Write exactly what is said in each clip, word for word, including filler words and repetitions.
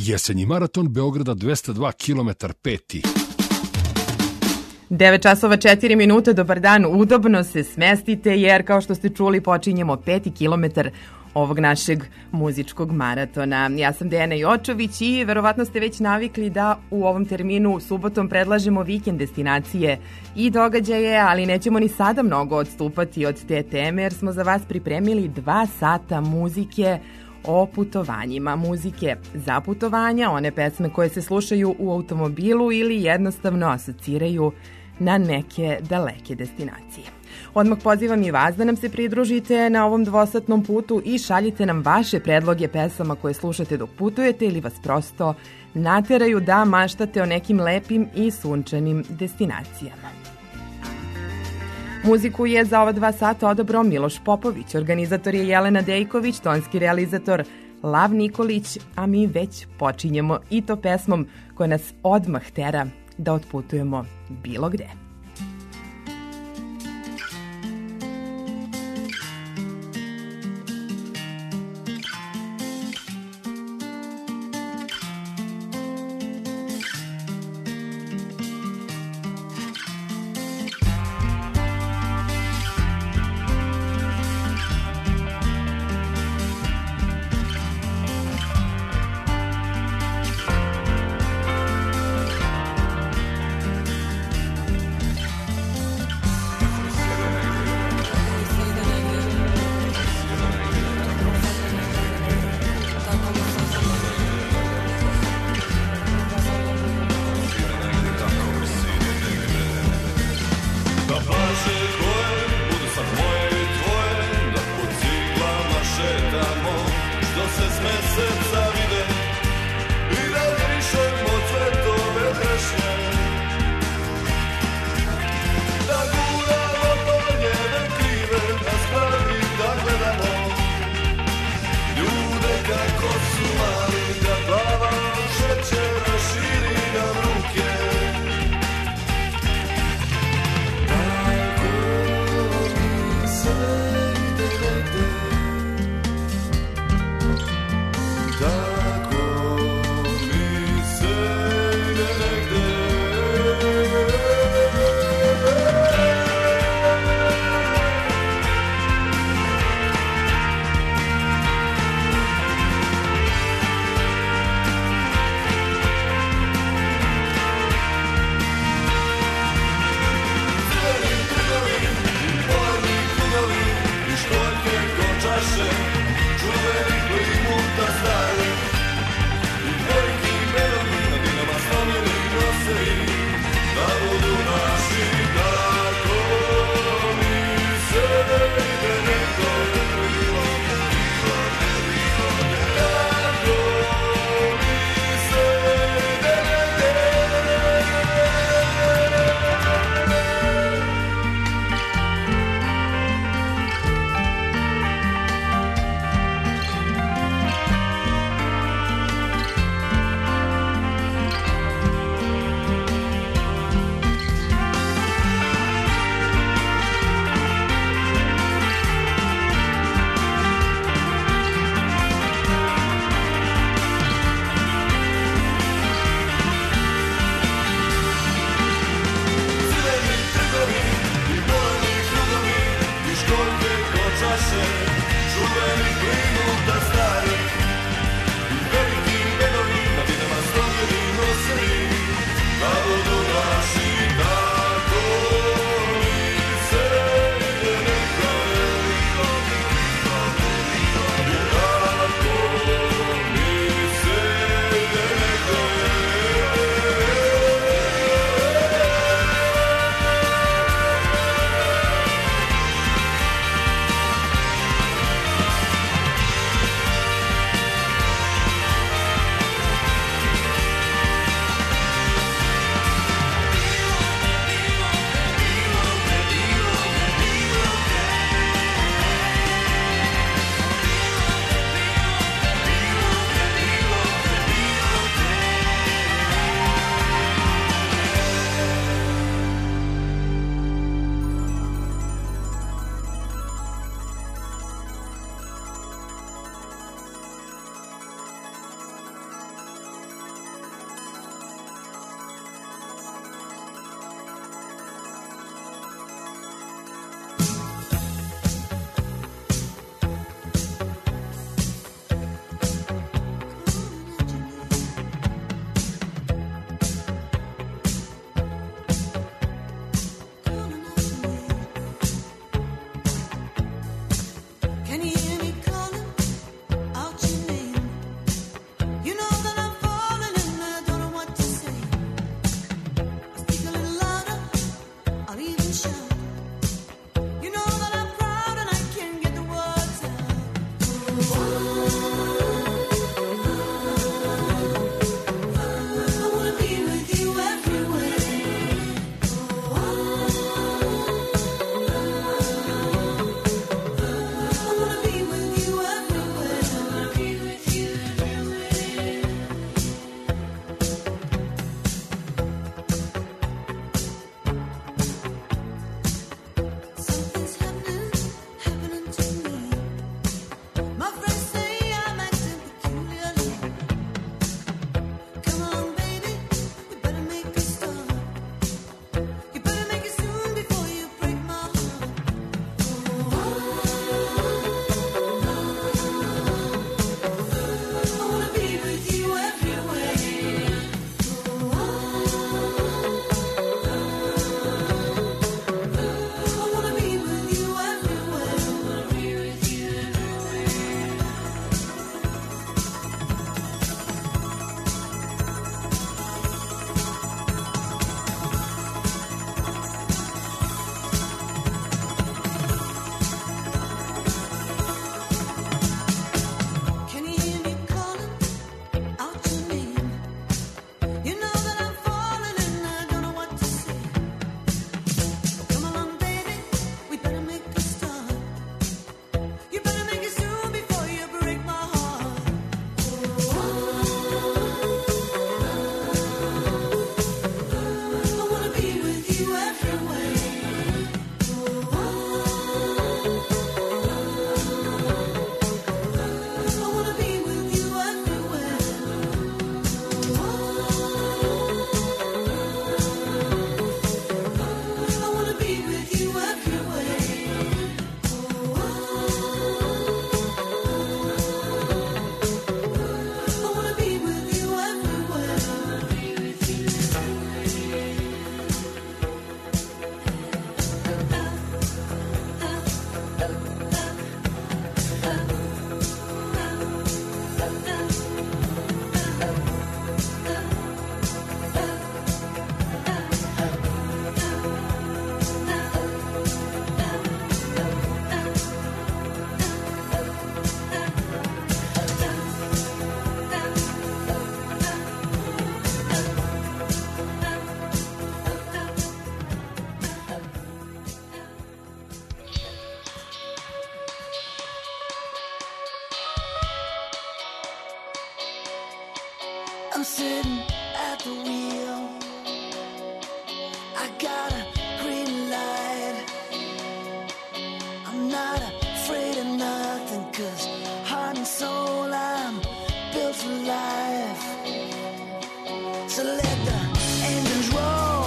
Jesenji maraton Beograda dvesta dva kilometra peti. devet časova četiri minute, dobar dan, udobno se smestite jer kao što ste čuli počinjemo peti kilometar ovog našeg muzičkog maratona. Ja sam Dejana Jočović i verovatno ste već navikli da u ovom terminu subotom predlažemo vikend destinacije i događaje, ali nećemo ni sada mnogo odstupati od te teme jer smo za vas pripremili dva sata muzike o putovanjima, muzike za putovanja, one pesme koje se slušaju u automobilu ili jednostavno asociraju na neke daleke destinacije. Odmah pozivam i vas da nam se pridružite na ovom dvosatnom putu i šaljite nam vaše predloge pesama koje slušate dok putujete ili vas prosto nateraju da maštate o nekim lepim i sunčanim destinacijama. Muziku je za ova dva sata odabrao Miloš Popović, organizator je Jelena Dejković, tonski realizator Lav Nikolić, a mi već počinjemo i to pesmom koja nas odmah tera da otputujemo bilo gde. I'm sitting at the wheel. I got a green light. I'm not afraid of nothing, 'cause heart and soul, I'm built for life. So let the engines roar,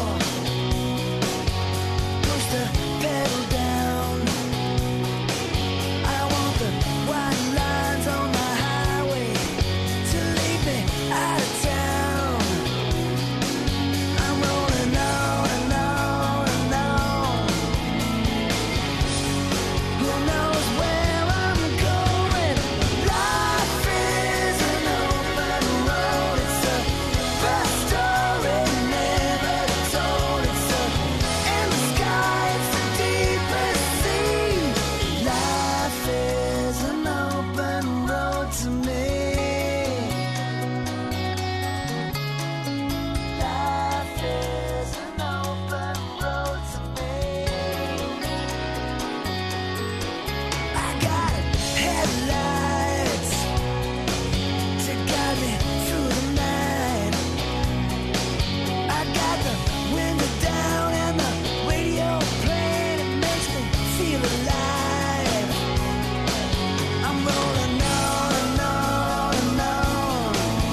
push the pedal down. I want the white lines on my highway to lead me out of town. I'm rolling on and on and on. Who knows where I'm going? Life is an open road. It's a best story never told. It's a in the sky, it's the deepest sea. Life is an open road to me. Life is an open road to me. I got headlights to guide me through the night. I got the window down and the radio playing. It makes me feel alive. I'm rolling on and on and on.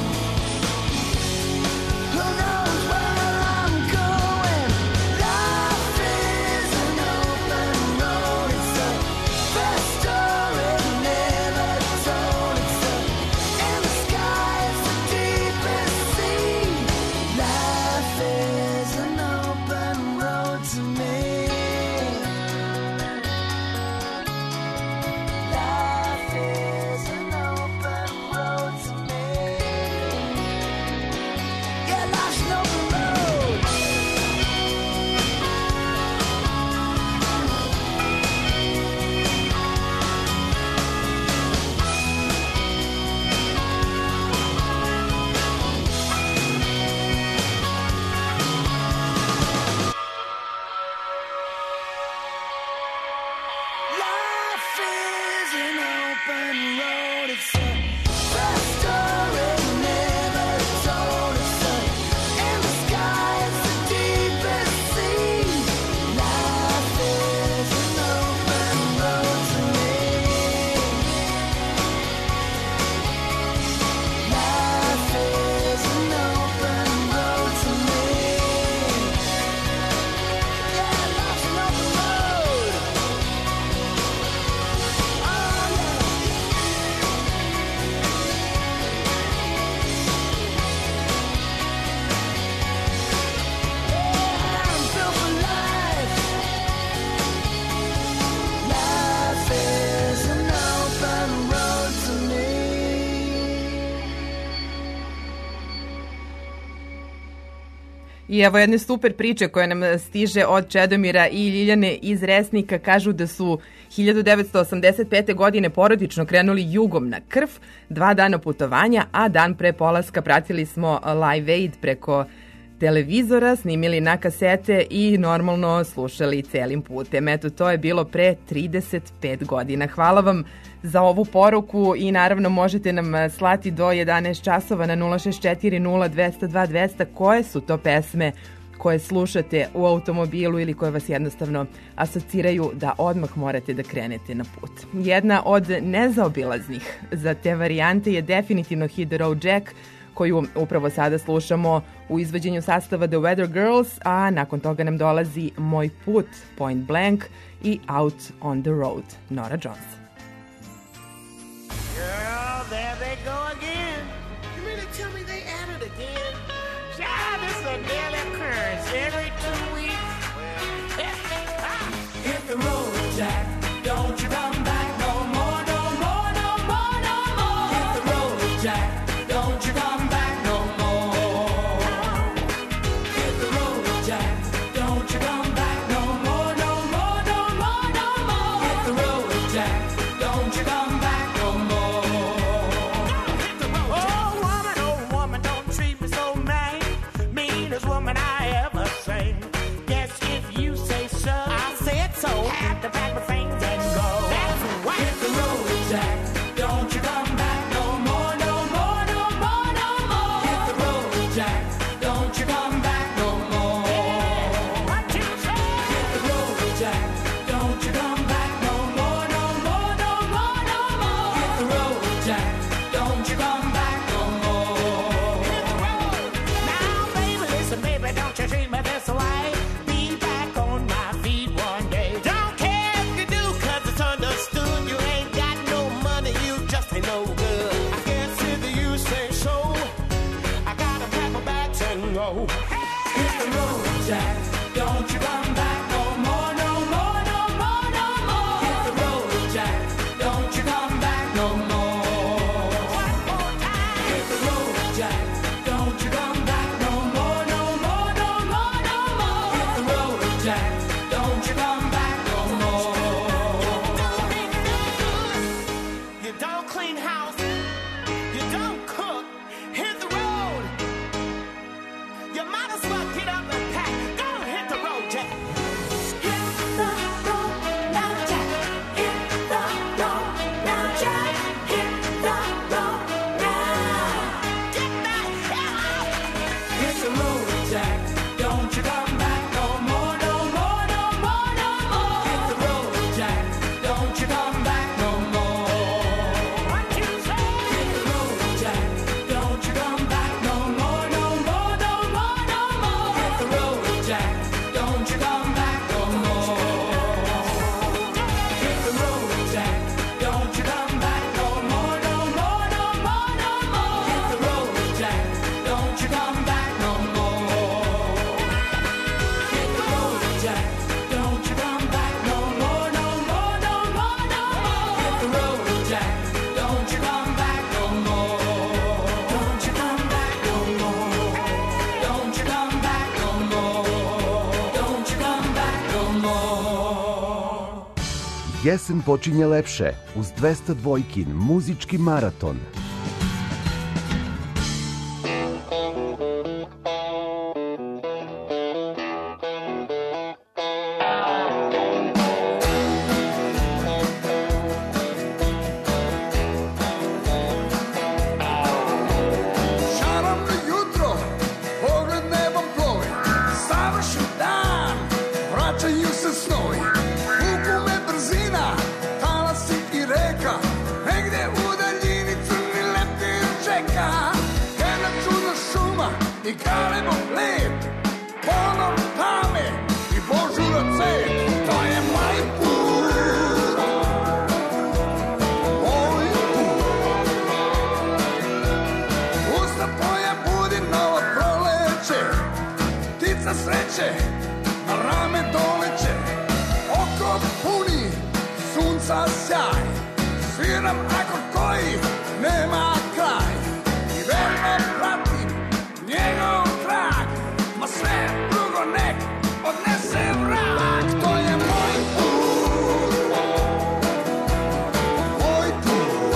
Who knows where I'm going? Life is an open road. It's the best story never told. It's the in the sky, it's the deepest sea. Life is an open road to me. Life is an open road to me. Yeah, life's an open road. Life is an open road. It's a best story never told. It's a in the sky, it's the deepest sea. Life is an open road to me. Life is an open road to me. Yeah, life's an open road. Oh, yeah. Yeah, I'm built for life. Life is an open road to me. I evo jedne super priče koja nam stiže od Čedomira i Ljiljane iz Resnika. Kažu da su hiljadu devetsto osamdeset pete. godine porodično krenuli jugom na Krf, dva dana putovanja, a dan pre polaska pratili smo Live Aid preko televizora, snimili na kasete i normalno slušali celim putem. Eto, to je bilo pre trideset pet godina. Hvala vam za ovu poruku i naravno možete nam slati do jedanaest časova na nula šest četiri nula dvesta dva dvesta koje su to pesme koje slušate u automobilu ili koje vas jednostavno asociraju da odmah morate da krenete na put. Jedna od nezaobilaznih za te varijante je definitivno Hit the Road Jack, koju upravo sada slušamo u izvođenju sastava The Weather Girls, a nakon toga nam dolazi Moj put, Point Blank i Out on the Road, Norah Jones. Girl, there they go again. You mean to tell me they at it again? Child, this is a daily occurrence every two weeks. Hit the road, Jack. Don't you come back no more, no more, no more, no more. Hit the road, Jack. Don't you come back no more. Hit the road, Jack. Don't you come back no more, no more, no more, no more. Hit the road, Jack. Don't you come back no more. Oh, woman, oh, woman, don't treat me so mean. Meanest woman I ever seen. Guess if you say so, I said so. Have to pack my things and go. That's right. Hit the road, Jack. Don't you come back no more, no more, no more, no go. Hit the road, Jack. Don't you come back no more, no more, no more, no more. Hit the road, Jack. Don't you come back no more. One more time. Hit the road, Jack. Don't you come back no more, no more, no more, no more. Hit the road, Jack. Don't you come back no more. You don't clean house. You don't cook. Hit the road. You might as well get up and pack. Go hit the road, Jack. Hit the road now, Jack. Hit the road now, Jack. Hit the road now. Get the hell out. Hit the road, Jack. Don't you come back no more, no more, no more, no more. Hit the road, Jack. Don't you come back no more. What you say? Hit the road, Jack. Don't you come back no more, no more, no more, no more. Hit the road, Jack. Don't you come back no more. Hit the road, Jack. Don't you come back no more, no more, no more, no more. Hit the road, Jack. Don't you come back no more. Hit the road, Jack. Don't you come back no more, no more, no more, no more. Hit the road, Jack. Don't you come back no more. Don't you come back no more. Don't you come back no more. Don't you come back no more. Jesen počinje lepše uz dvesta dvojkin muzički maraton. Šaramno jutro, pogled nebom plovi, savršen dan, vraćaju se snovi. Vuku me brzina, talasi i reka, negde u daljini crni leptir čeka. Jedna čudna šuma i galebom lep, ponor tame i božura cvet. To je moj put, moj put. Usta tvoja budi novo proleće, ptica sreće na rame doleće. Oko puni sunca sjaj, sviram akord koji nema kraj. I verno pratim njegov trag, ma sve drugo nek odnese vrag. To je moj put, moj put.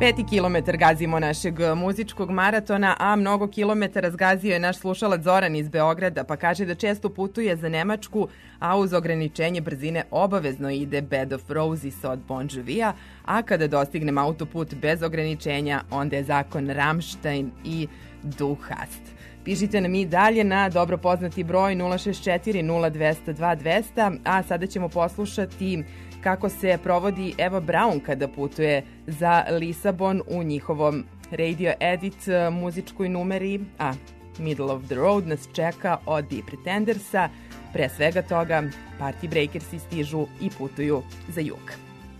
Peti kilometar gazimo našeg muzičkog maratona, a mnogo kilometara zgazio je naš slušalac Zoran iz Beograda, pa kaže da često putuje za Nemačku, a uz ograničenje brzine obavezno ide Bed of Roses od Bon Jovija, a kada dostignem autoput bez ograničenja, onda je zakon Rammstein i Du Hast. Pišite nam i dalje na dobro poznati broj nula šest četiri nula dva zero dva dva zero zero, a sada ćemo poslušati kako se provodi Eva Braun kada putuje za Lisabon u njihovom radio edit muzičkoj numeri, a Middle of the Road nas čeka od The Pretendersa. Pre svega toga, Party Breakersi stižu i putuju za jug.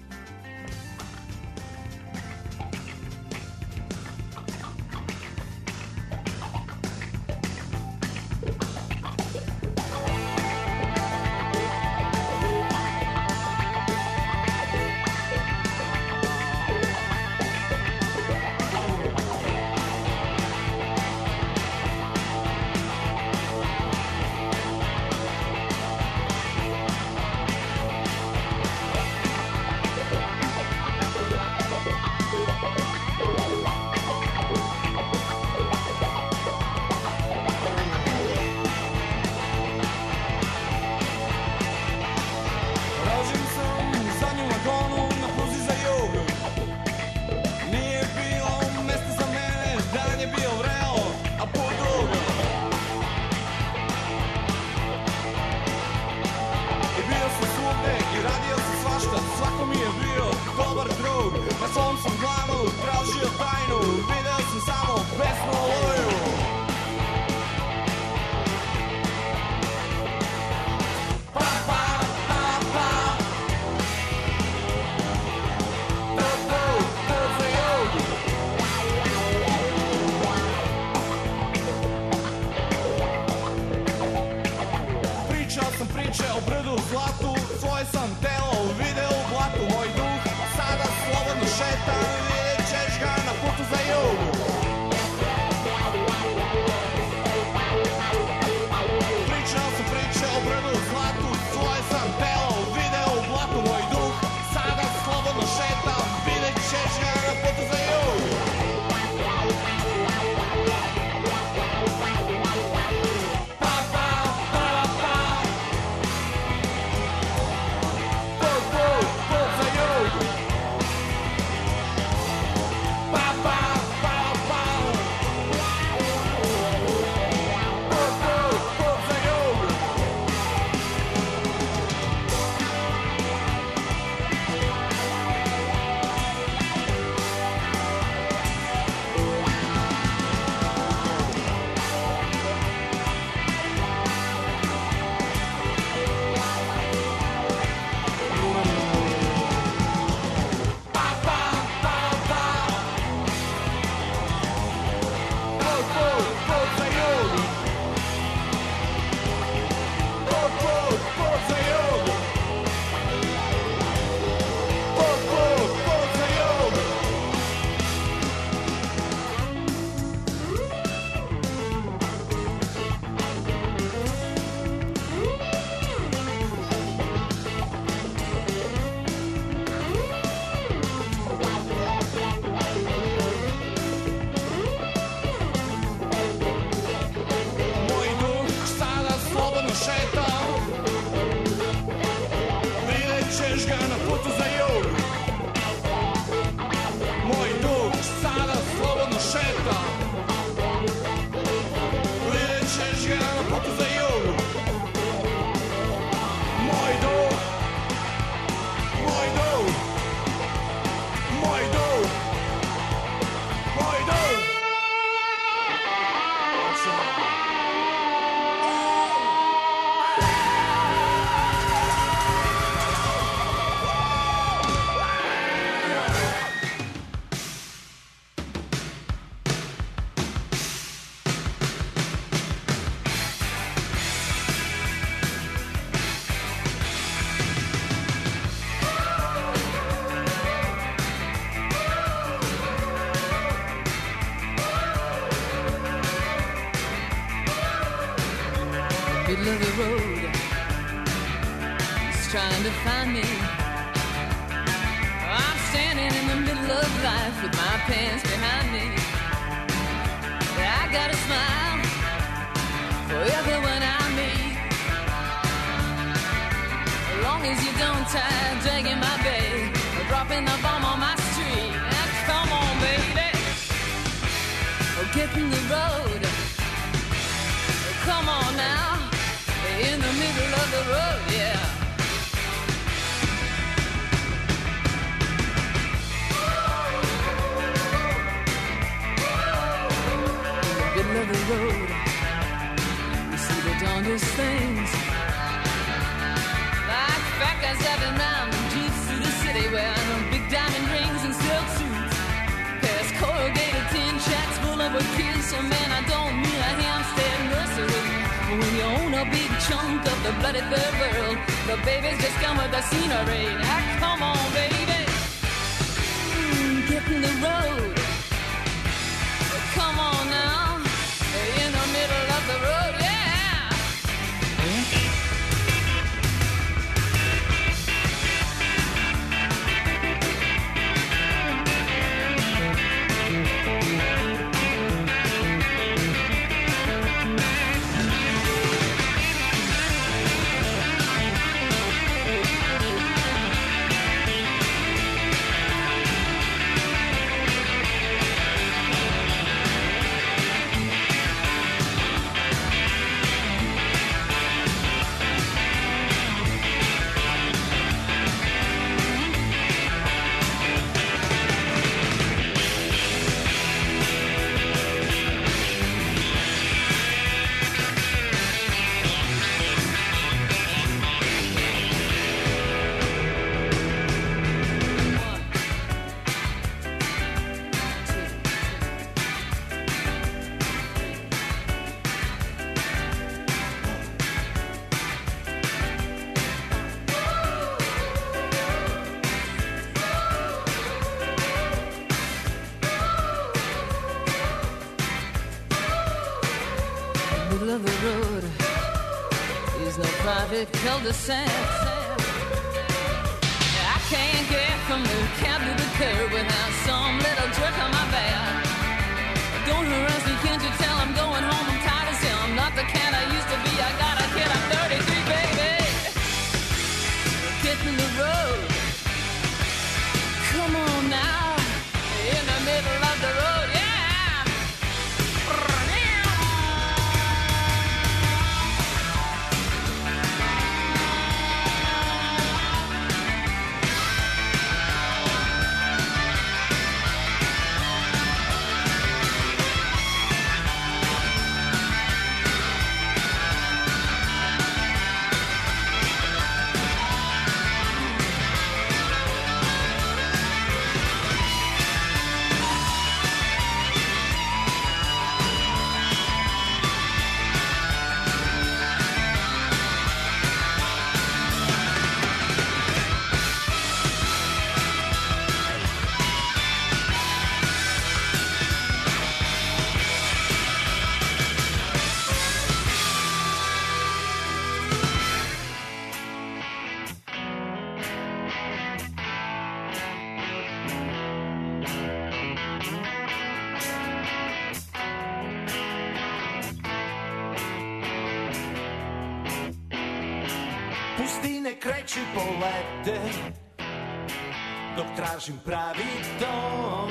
middle of the road. He's trying to find me. I'm standing Standing in the middle of life with my pants behind me. I got a smile for everyone I meet. As long as you don't tie dragging my bag or dropping the bomb on my street. Now, come on, baby. Oh, get in the road. Oh, come on now. In the middle of the road, yeah. Middle of the road, you see the darndest things, like fat guys driving round in jeeps through the city wearing big diamond rings and silk suits, past corrugated tin shacks full of kids. So man, I don't mean a Hampstead nursery. When you own a big chunk of the bloody third world, the babies just come with the scenery. Now come on, baby, mm, get in the road. Come on now. In the middle of the road, yeah. Middle of the road is no private cul-de-sac. I can't get from the cab to the curb without some little jerk on my back. Don't harass me, can't you tell I'm going home? I'm tired as hell. I'm not the cat I used to be. I got a kid, I'm thirty-three, baby. Get in the road. Come on now. In the middle of the road, yeah. Pustine kreću polete dok tražim pravi ton.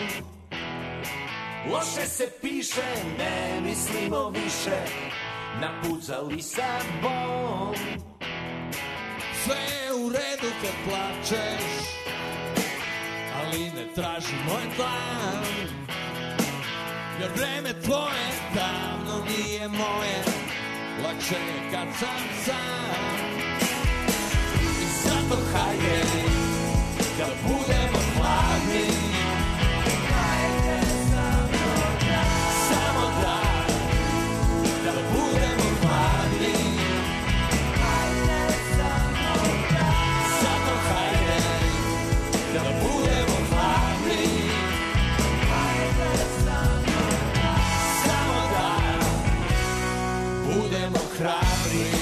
Loše se piše, ne mislimo više na put za Lisabon. Sve je u redu kad plačeš, ali ne traži moj plan. Jer vreme tvoje davno nije moje, lakše je kad sam sam. I zato hajde da budemo hladni, hajde samo da, samo da, da budemo hladni, hajde samo da, zato hajde da budemo hladni, hajde samo da, samo da budemo hrabri.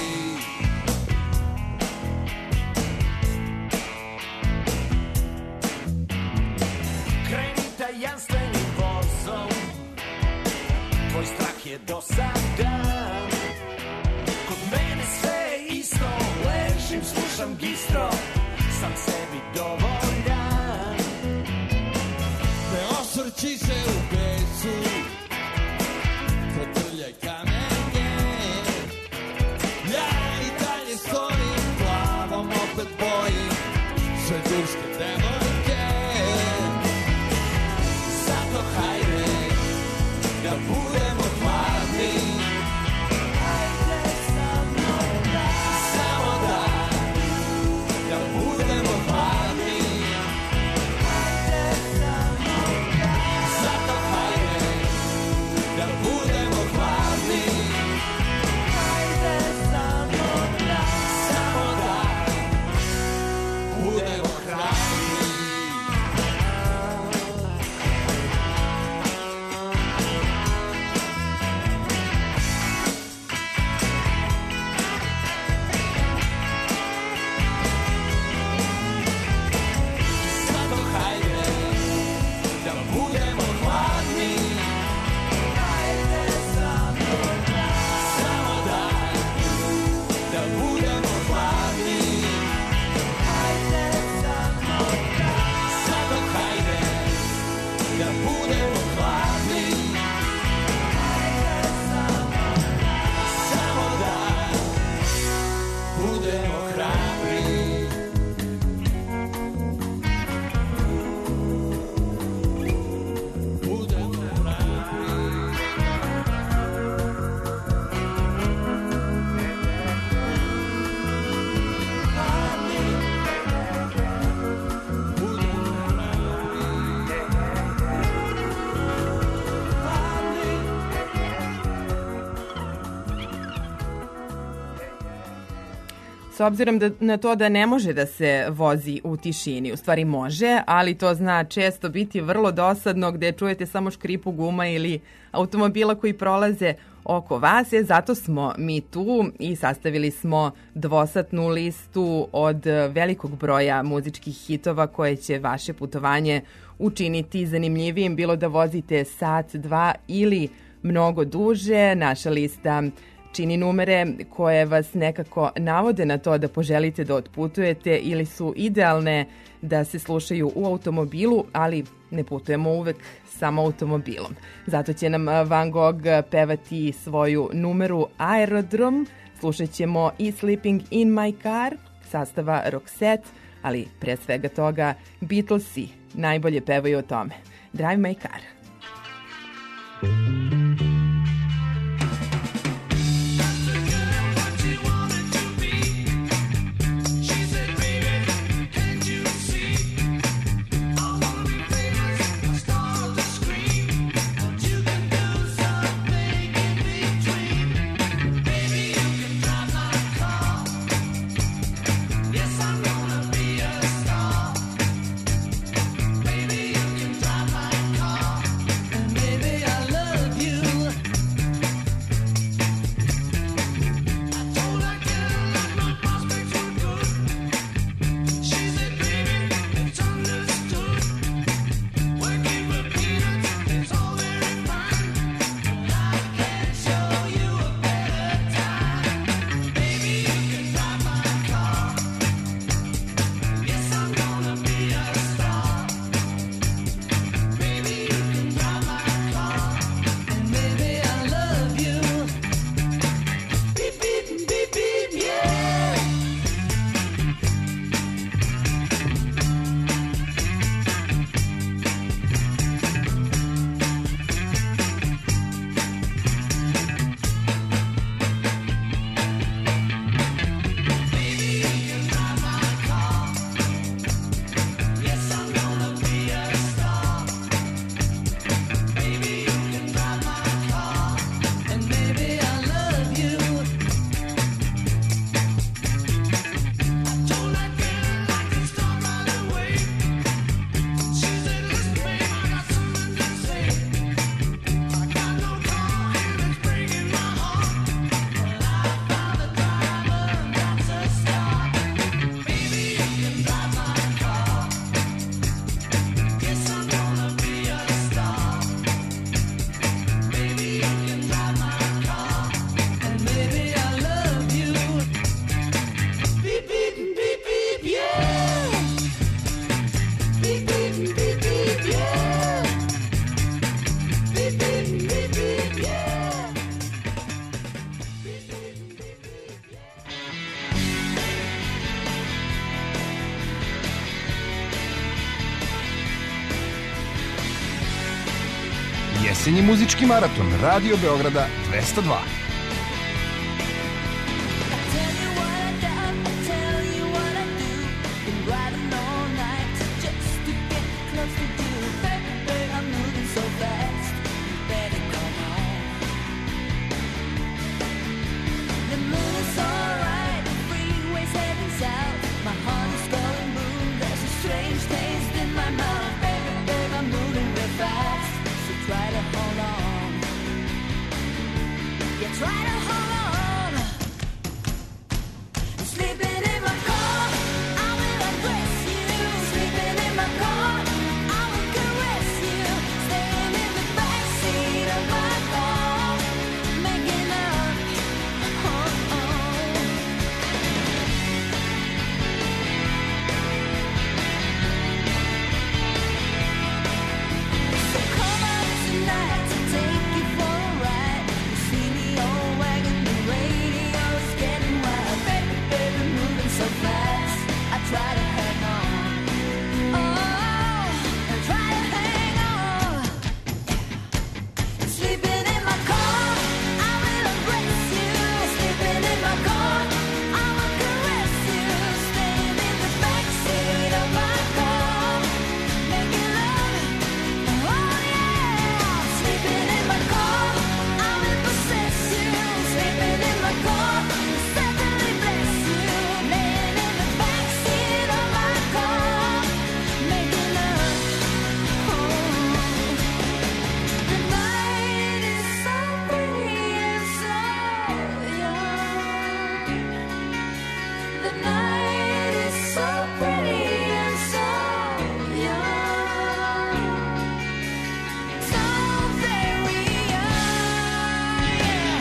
tvoj strah je dosadan. Kod mene sve je isto, ležim, slušam gistro, sam sebi dovoljan. Ne osvrći se u besu, potrljaj kamenje. Ja i dalje stojim, glavom opet bojim sve turske devojke. Zato hajde da budemo hladni. Hajde samo da, samo da, da budemo hladni. Hajde samo da, zato hajde da budemo hladni. Hajde samo da, samo da budemo hladni. Zato hajde da budemo hladni. Hajde samo da, samo da, da budemo hladni. Hajde samo da, zato hajde da budemo hladni. Hajde samo da, samo da budemo hrabri. Budemo hrabri. S obzirom da, na to da ne može da se vozi u tišini, u stvari može, ali to zna često biti vrlo dosadno gde čujete samo škripu guma ili automobila koji prolaze oko vas, je zato smo mi tu i sastavili smo dvosatnu listu od velikog broja muzičkih hitova koje će vaše putovanje učiniti zanimljivijim, bilo da vozite sat, dva ili mnogo duže. Naša lista čini numere koje vas nekako navode na to da poželite da otputujete ili su idealne da se slušaju u automobilu, ali ne putujemo uvek samo automobilom. Zato će nam Van Gogh pevati svoju numeru Aerodrom, slušat ćemo i Sleeping in my car, sastava Roxette, ali pre svega toga Beatlesi najbolje pevaju o tome. Drive my car. Baby, I love you. Jesenji muzički maraton Radio Beograda dvesta dva. Tell you what I done, tell you what I do. Been riding all night just to get close to you. Baby, baby, I'm moving so fast. You better come on. The moon is alright, the freeway's heading south. My heart is going boom. There's a strange taste in my mouth. Baby, baby, I'm moving real fast. So try to hold on. Yeah, try to hold on. Sleeping in my car, I will undress you. Sleeping in my car, I will caress you. Staying in the backseat of my car, making up. Oh, oh. So come out tonight to take you for a ride. You see me all wagging, the radio's getting wild. Baby, baby, moving so fast. I try to hang on. Oh, I try to hang on. Sleeping in my car, I will embrace you. Sleeping in my car, I will caress you. Staying in the backseat of my car, making love. Oh yeah, sleeping in my car, I will possess you. Sleeping in my car, certainly bless you. Laying in the backseat of my car, making love. Oh, the night is so pretty and so young. The night is so pretty and so young. So very young, yeah.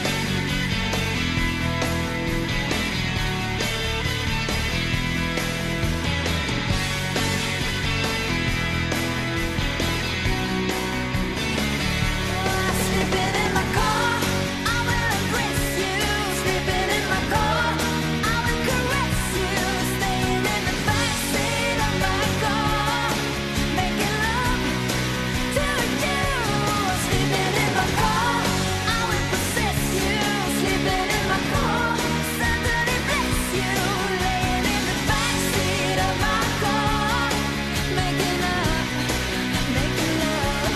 Sleeping in my car, I will embrace you. Sleeping in my car, I will caress you. Staying in the backseat of my car, making love to you. Sleeping in my car, I will possess you. Sleeping in my car, certainly bless you. Laying in the backseat of my car, making love, making love.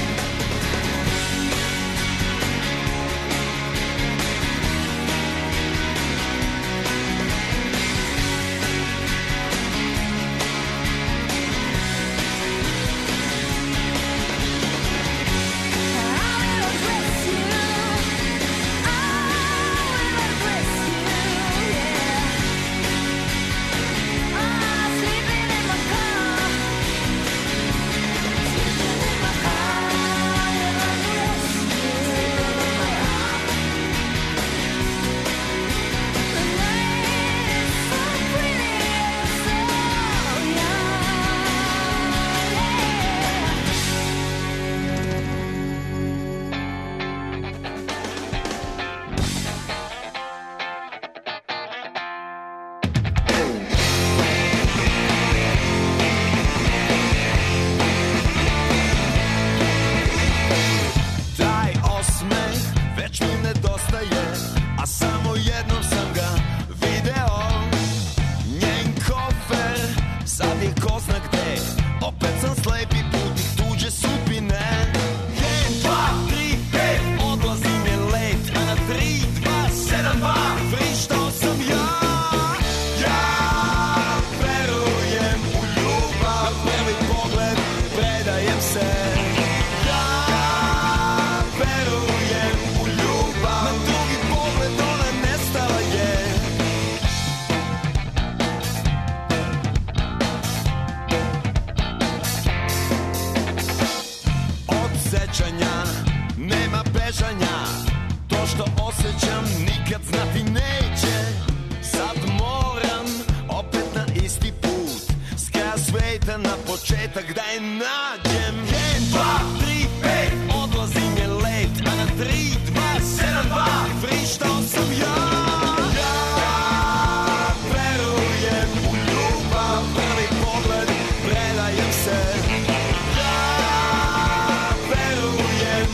Taj osmeh već mi nedostaje, a samo jednom sam ga video. Njen kofer, sad je ko zna gde, opet sam slepi putnik tuđe sudbine. Jedan, dva, tri, pet, odlazim je let, a na tri, dva, sedam, dva, vrištao sam ja. Ja verujem u ljubav, prvi pogled, predajem se. Verujem u ljubav, na drugi pogled ona nestala je. Od sećanja nema bežanja, to što osjećam nikad znati neće. Sad moram opet na isti put, s kraja sveta na početak da je nađem. Jedan, dva, tri, pet, odlazim je let, a na tri, dva, sedam, dva, vrištao sam ja. Ja verujem u ljubav, prvi pogled, predajem se. Ja verujem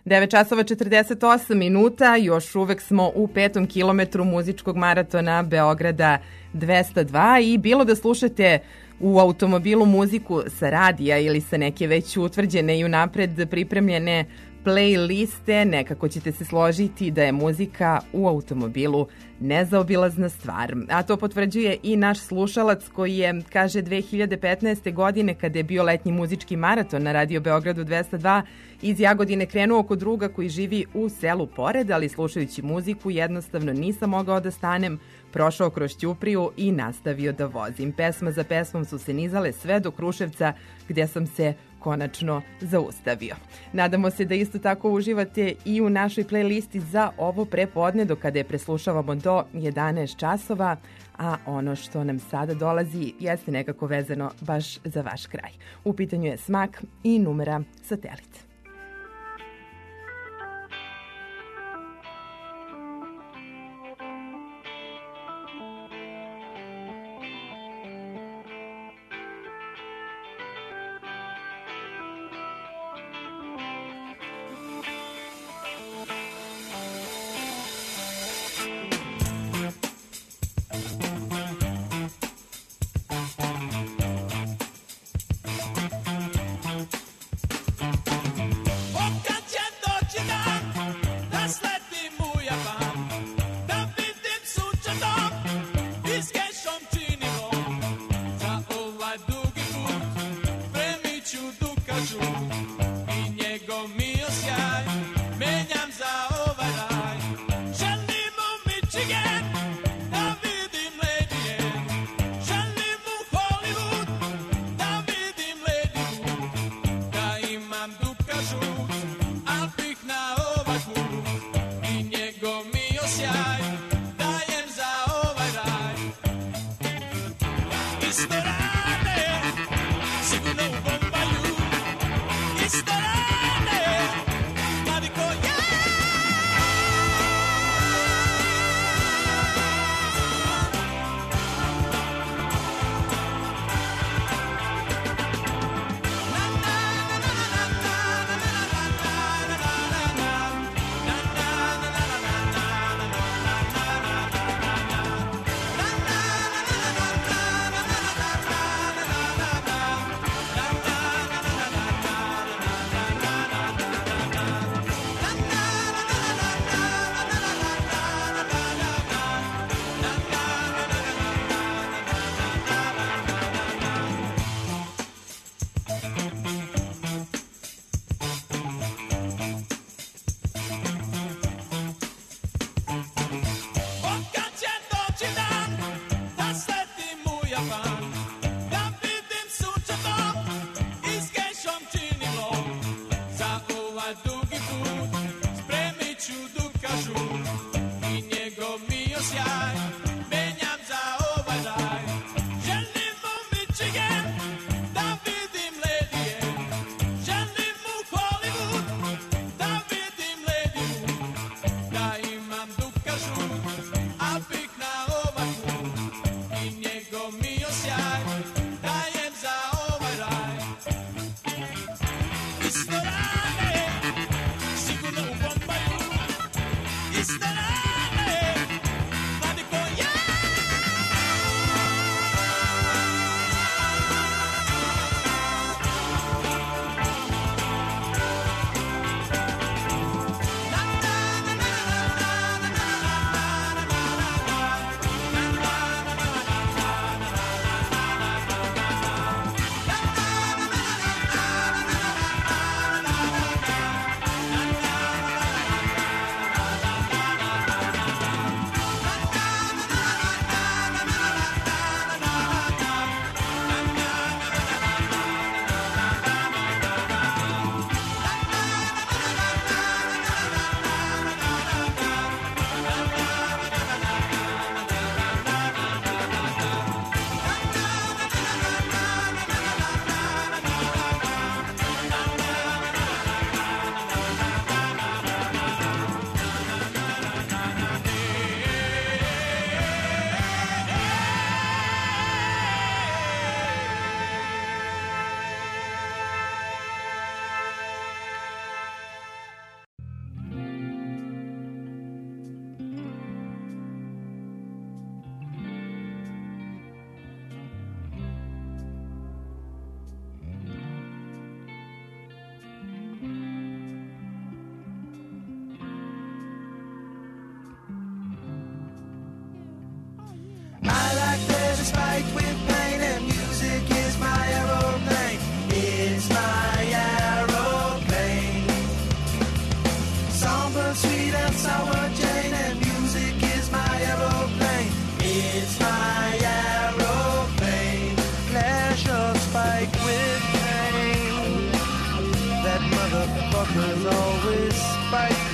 devet časova četrdeset osam minuta, još uvek smo u petom kilometru muzičkog maratona Beograda dvesta dva i bilo da slušate u automobilu muziku sa radija ili sa neke već utvrđene i unapred pripremljene playliste, nekako ćete se složiti da je muzika u automobilu nezaobilazna stvar. A to potvrđuje i naš slušalac koji je, kaže, dve hiljade petnaeste. godine, kada je bio letnji muzički maraton na Radio Beogradu dvesta dva, iz Jagodine krenuo kod druga koji živi u selu pored, ali slušajući muziku jednostavno nisam mogao da stanem, prošao kroz Ćupriju i nastavio da vozim. Pesma za pesmom su se nizale sve do Kruševca, gdje sam se konačno zaustavio. Nadamo se da isto tako uživate i u našoj playlisti za ovo prepodne, do kada je preslušavamo do jedanaest časova, a ono što nam sada dolazi jeste nekako vezano baš za vaš kraj. U pitanju je Smak i numera Satelit. Kad će doći dan da sletim u Japan, da vidim sunčanom i s kešom činimo, za ovaj dugi put premiću dukažu i njegov mio sjaj menjam za ovaj raj. Želim u Michigan da vidim Lady Anne, želim u Hollywood da vidim Lady Wu, da imam dukažu Alpih na ovaj put i njegov mio sjaj dajem za ovaj raj. Isto rade, sigurno u Bombaju, isto rade, mladi ko ja.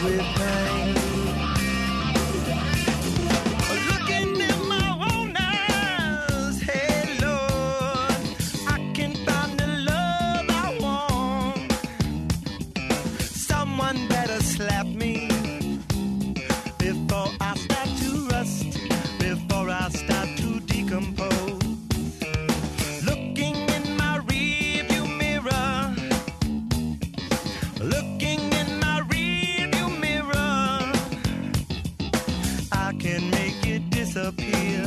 with pain. Looking in my own eyes, hey Lord, I can find the love I want. Someone better slap me before I start to rust, before I start to decompose. Looking in my rearview mirror, looking in my rearview mirror, I can make it disappear.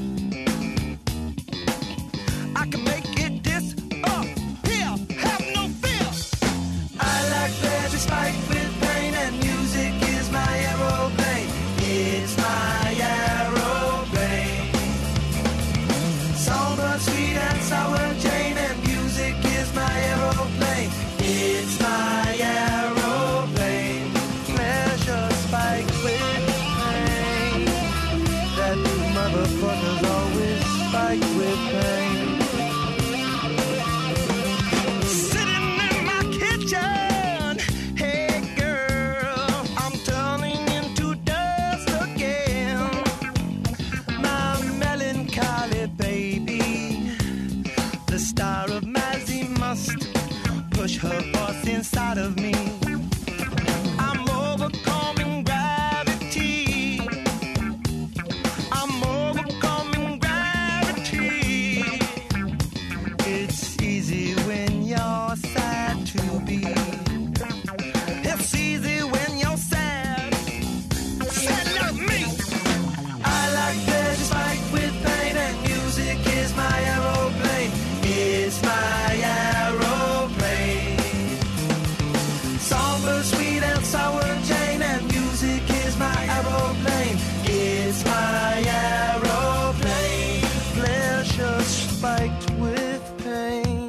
I can make it disappear. Have no fear. I like pleasure spiked with pain, and music is my aeroplane. It's my aeroplane. Somber, sweet and sour Jane, and music is my aeroplane. It's my aeroplane. Pleasure spiked with pain. That motherfucker's always spiked with pain. Sitting in my kitchen, hey girl, I'm turning into dust again. My melancholy baby, the star of Mazzy must push her voice inside of me. I'm overcoming gravity. I'm overcoming gravity. It's easy when you're sad to be. It's easy when you're sad. Sad like me. I like pleasure spiked with pain, and music is my aeroplane. It's my aeroplane. Somber, sweet and sour Jane, and music is my aeroplane. It's my aeroplane. Pleasure spiked with pain.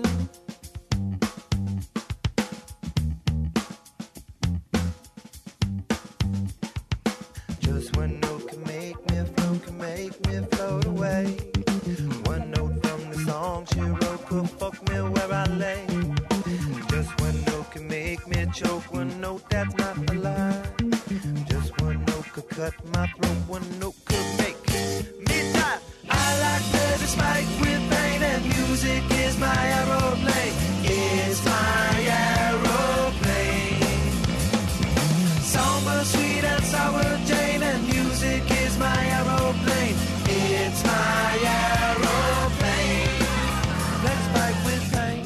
Just one note can make me float, can make me float away. One note from the song she wrote could fuck me where I lay. Just one note can make me choke, one note that's not a lie. Just one note could cut my throat, one note could make me die. I like pleasure spiked with pain, and music is my aeroplane. It's my aeroplane. Somber, sweet and sour Jane, and music is my aeroplane. It's my aeroplane. Let's spike with pain.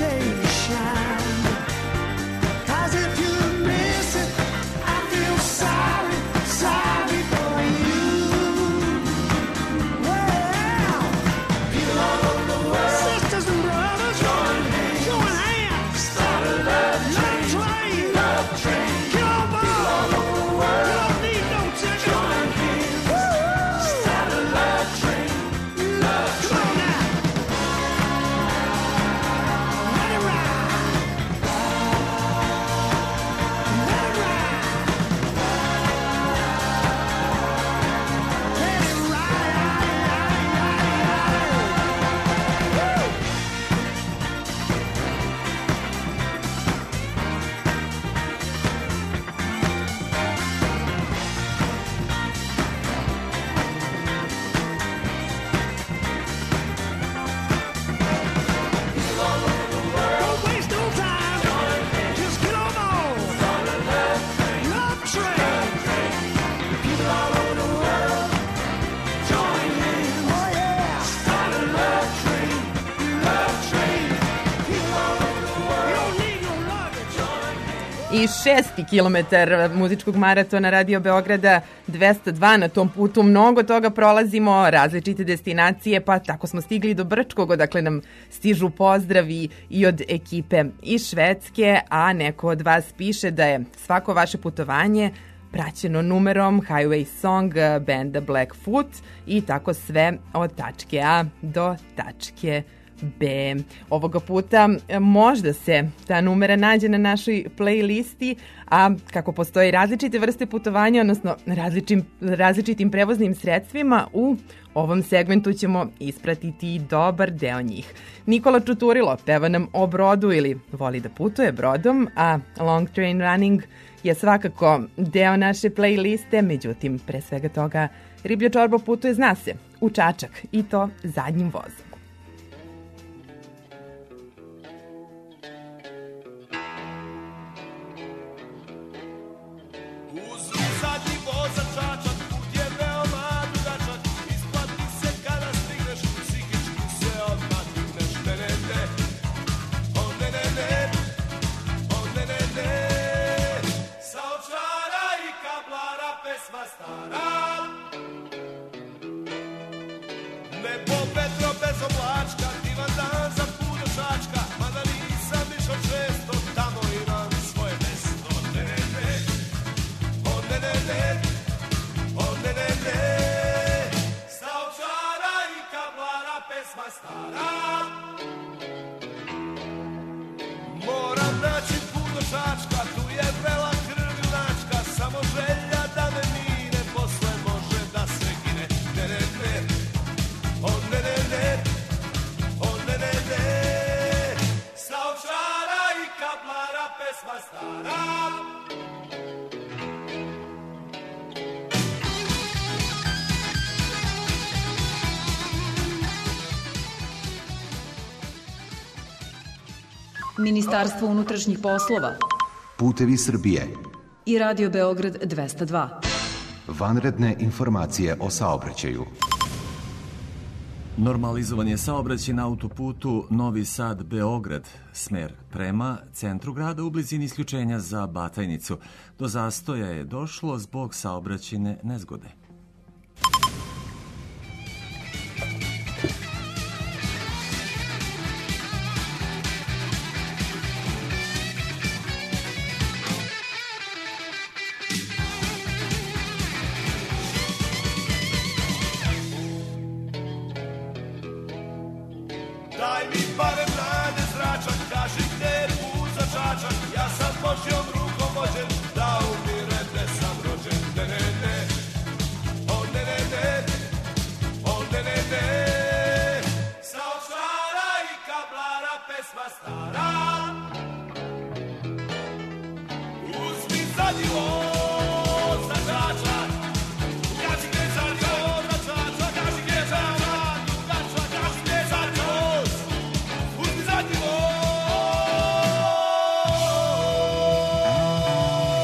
temptation. 'Cause if you miss it, I feel sorry, sorry for you. Well, people all over the world, sisters and brothers, join hands, join hands, start a love train, love train, come on, people all over the world, you don't need no ticket, join hands, start a love train, love train. Come on now. Let it ride. Let it ride. Let it ride. Woo! Don't waste no time. Just get on on. Love train. People all over the world, join hands. Oh yeah. Start a love train. Love train. People all over the world. You don't need no luggage. Join hands. I šesti kilometar muzičkog maratona Radio Beograda dvesta dva. Na tom putu mnogo toga prolazimo, različite destinacije, pa tako smo stigli do Brčkog, odakle nam stižu pozdravi i od ekipe iz Švedske, a neko od vas piše da je svako vaše putovanje praćeno numerom Highway Song benda Blackfoot i tako sve od tačke A do tačke B. Ovoga puta e, možda se ta numera nađe na našoj playlisti, a kako postoji različite vrste putovanja, odnosno različitim, različitim prevoznim sredstvima, u ovom segmentu ćemo ispratiti i dobar deo njih. Nikola Čuturilo peva nam o brodu ili voli da putuje brodom, a Long Train Running je svakako deo naše playliste, međutim, pre svega toga, Riblja čorba putuje, zna se, u Čačak, i to zadnjim vozom. Uz zadnji voz za Čačak, put je veoma dugačak. Isplati se kada stigneš, psihički se odmah digneš. Ne, ne, ne, o ne, ne, ne, o ne, ne, ne. Sa ovčara i kablara pesma stara. Nebo vetro bez oblačka, divan dan za put do Čačka. Mada nisam išao često, tamo imam svoje mesto. Ne, ne, ne, o ne, ne, ne, o ne, ne, ne. Sa ovčara i kablara pesma stara. Moram naći put do Čačka, tu je vrela krv junačka. Samo želja da me mine, posle može da se gine. Ne, ne, ne, o ne, ne, ne, o ne, ne, ne. Sa ovčara i kablara pesma stara. Ministarstvo unutrašnjih poslova Putevi Srbije. i Radio Beograd dvesta dva. Vanredne informacije o saobraćaju. Normalizovan je saobraćaj na autoputu Novi Sad-Beograd, smer prema centru grada u blizini isključenja za Batajnicu. Do zastoja je došlo zbog saobraćajne nezgode. Daj mi barem nade zračak, kaži gde je put za Čačak. Ja sam Božjom rukom vođen, da umire gde sam rođen. Ne, ne, ne, o ne, ne, ne, o ne, ne, ne. Sa ovčara i kablara pesma stara. Uzmi zadnji voz za Čačak. Kaži gde je zadnji voz za Čačak, kaži gde je zadnji voz za Čačak, kaži gde je zadnji voz. Uzmi zadnji voz.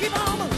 keep on moving.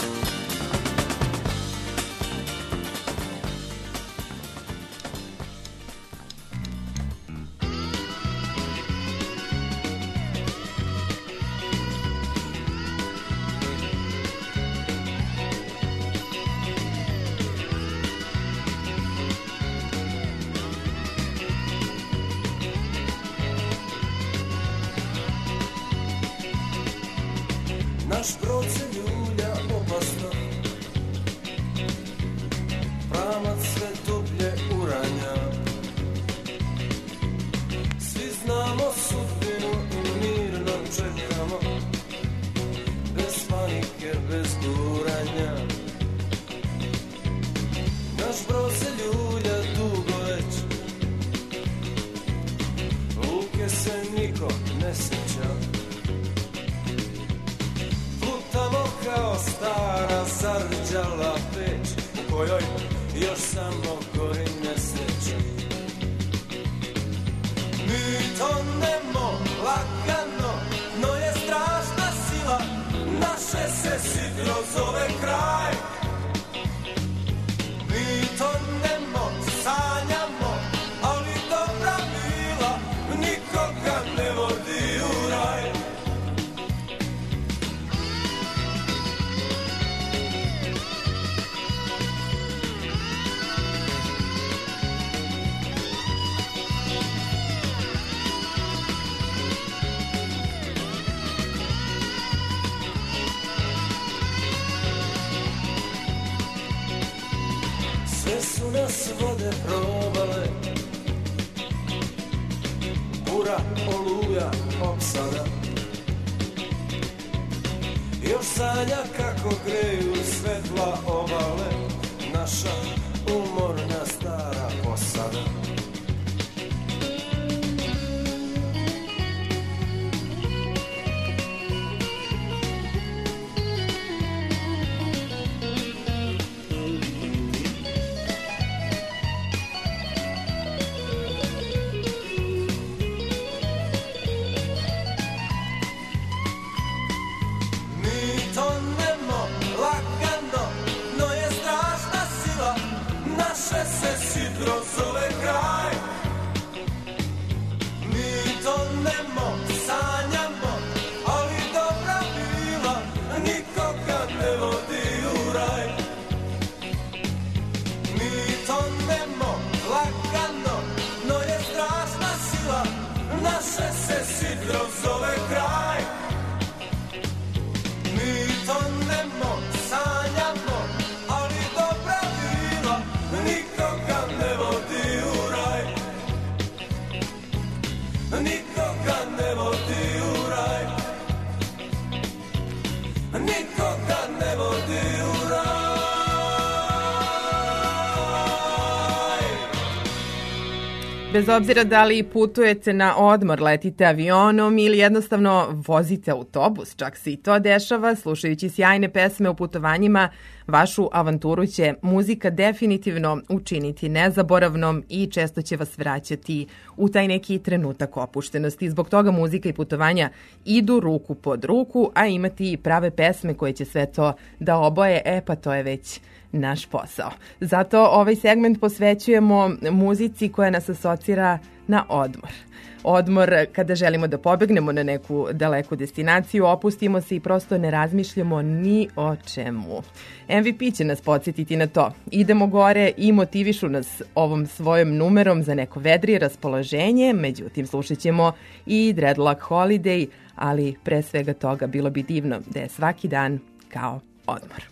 Naš brod se ljulja opasno, pramac sve dublje uranja. Svi znamo sudbinu i mirno čekamo, bez panike, bez guranja. Naš brod se ljulja dugo već, luke se niko ne sjeća. Plutamo kao stara zarđala peć, u kojoj još samo gori nesreća. Mi tonemo lagano, no je strašna sila, naše se sidro zove kraj. Mi tonemo, sanjamo, ali dobra mila nikoga ne vodi u raj. Sve su nas vode probale, bura, oluja, opsada. Još sanja kako greju svetla obale, naša umorna stara posada. Bez obzira da li putujete na odmor, letite avionom ili jednostavno vozite autobus, čak se i to dešava, slušajući sjajne pesme o putovanjima, vašu avanturu će muzika definitivno učiniti nezaboravnom i često će vas vraćati u taj neki trenutak opuštenosti. Zbog toga muzika i putovanja idu ruku pod ruku, a imati prave pesme koje će sve to da oboje, e pa to je već naš posao. Zato ovaj segment posvećujemo muzici koja nas asocira na odmor. Odmor kada želimo da pobegnemo na neku daleku destinaciju, opustimo se i prosto ne razmišljamo ni o čemu. M V P će nas podsjetiti na to. Idemo gore i motivišu nas ovom svojom numerom za neko vedrije raspoloženje, međutim slušat ćemo i Dreadlock Holiday, ali pre svega toga bilo bi divno da je svaki dan kao odmor.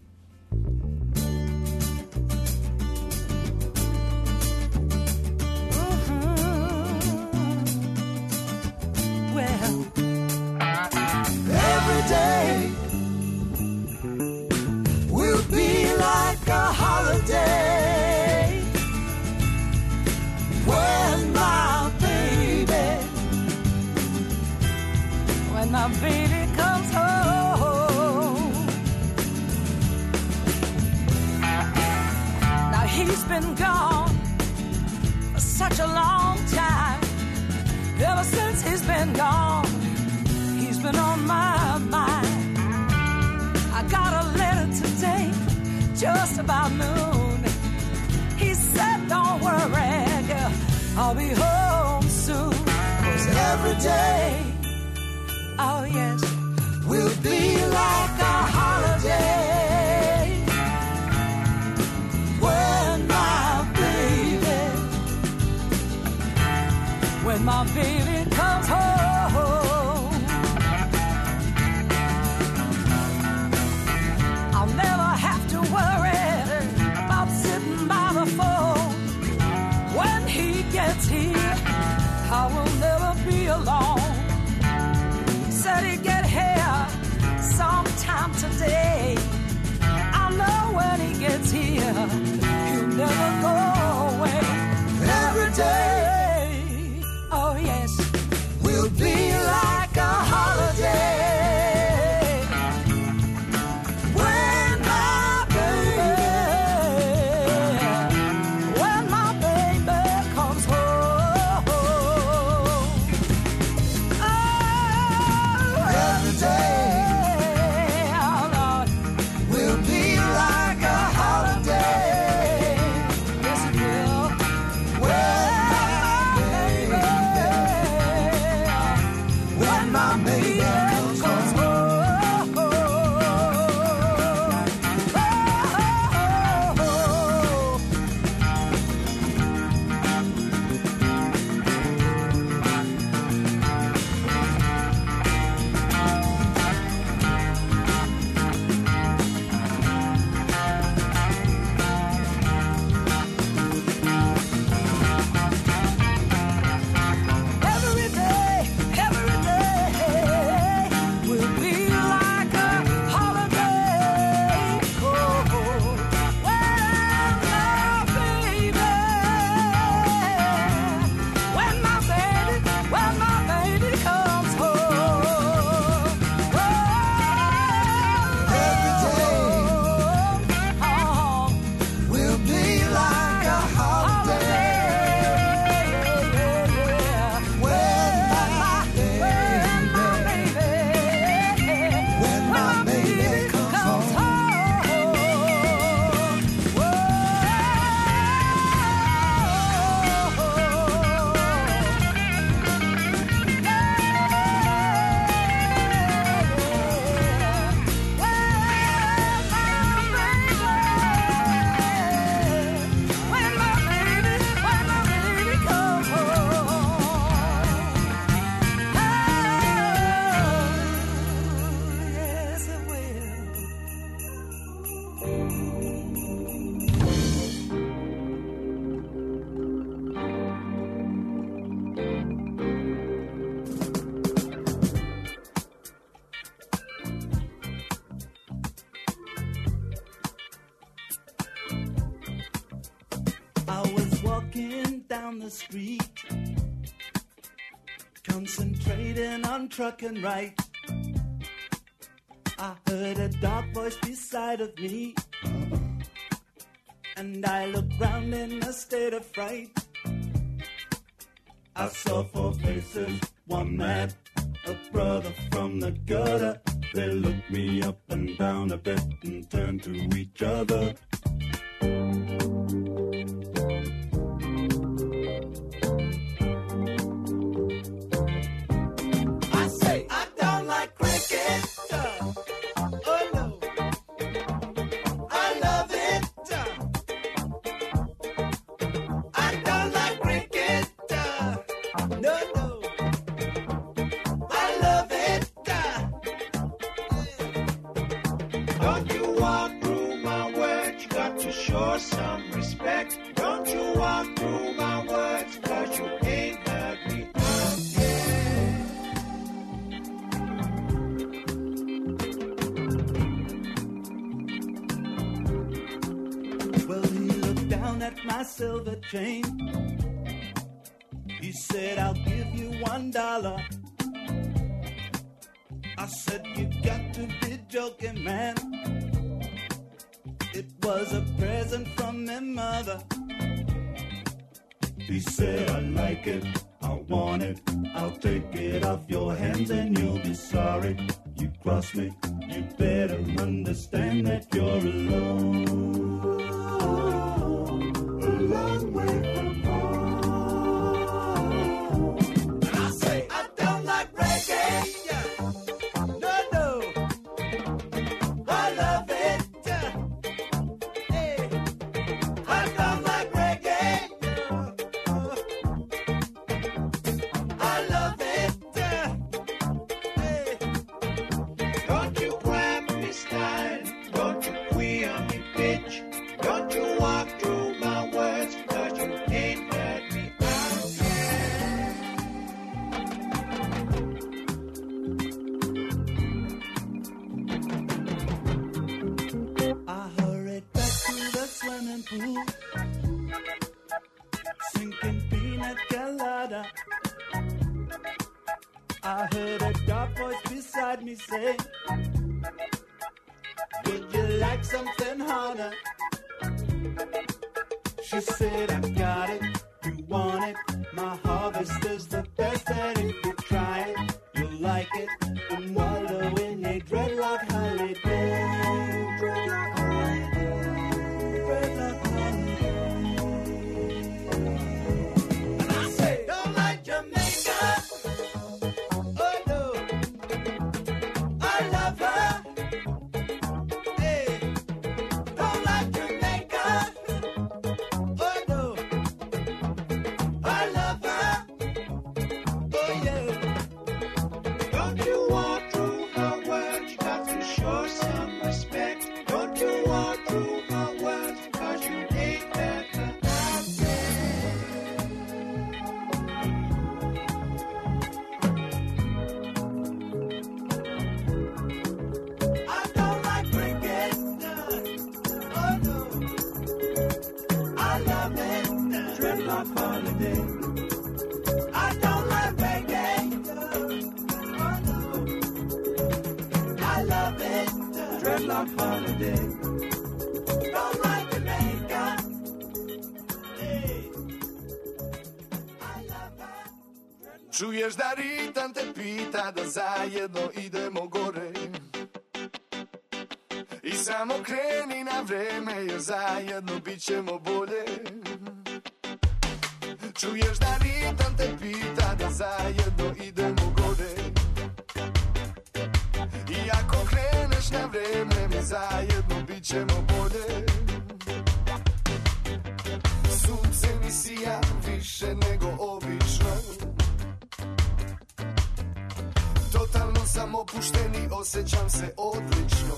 Well, every day will be like a holiday when my baby, when my baby comes home. Now he's been gone for such a long time. Ever since he's been gone, he's been on my mind. just about noon. He said, don't worry, girl, I'll be home soon. 'Cause every day, oh yes, will be like a holiday when my baby, when my baby comes home. I'll never have to worry about sitting by the phone. When he gets here, I will never be alone. Said he'd get here sometime today. I know when he gets here, he'll never go away. Every day, oh yes, will be like a holiday when my baby, when my baby comes home. Oh, every day, oh Lord, will be like a holiday. Yes, it will. When my baby, when my baby comes home. Every day, every day will be like a holiday. Oh, when my baby, when my baby, when my baby comes home. Oh, every day, oh, will be like a holiday. When my baby, when my baby comes home. When my baby, when my baby comes home. Oh, yes, it will. I was walking down the street, concentrating on trucking right. I heard a dark voice beside of me, and I looked round in a state of fright. I saw four faces, one man, a brother from the gutter. They looked me up and down a bit and turned to each other. I say I don't like cricket. uh, Oh no, I love it. uh, I don't like cricket. uh, No, no, I love it. uh, Don't you walk through my words, you got to show some respect. Don't you walk through my words, cause you ain't heard me out yet. Well, he looked down at my silver chain. He said, I'll give you one dollar. I said, you got to be joking, man. It was a present from my mother. He said, I like it, I want it. I'll take it off your hands and you'll be sorry. You cross me, you better understand that you're alone. love it. Hey, I don't like reggae. I love it. Hey, don't you grab me style, don't you queer me bitch, don't you walk through my words, 'cause you ain't heard me out yet. I hurried back to the swimming pool, sinking peanut colada. I heard a dark voice beside me say, would you like something harder? She said, I got it, you want it. My harvest is the best, and if you try it, you'll like it. And wallow in a dreadlock holiday. Dreadlock holiday. Dreadlock holiday. And I say, don't like Jamaica. Oh no, I love her. Hey, don't like Jamaica. Oh no, I love her. Oh yeah. Don't you walk through her words, you got to show some respect. Don't you walk through her words, 'cause you ain't heard her out yet. I don't like cricket. Oh no, I love it. Dreadlock holiday. I don't like reggae. Oh no, I love it. Dreadlock holiday. Don't like Jamaica. Hey, I love her. Čuješ da ritam te pita da zajedno idemo gore I samo kreni na vreme jer zajedno bit ćemo bolje. Čuješ da ritam te pita da zajedno idemo gore I ako kreneš na vreme mi zajedno bit ćemo bolje. Sunce mi sija više nego obično, totalno sam opušten i osjećam se odlično.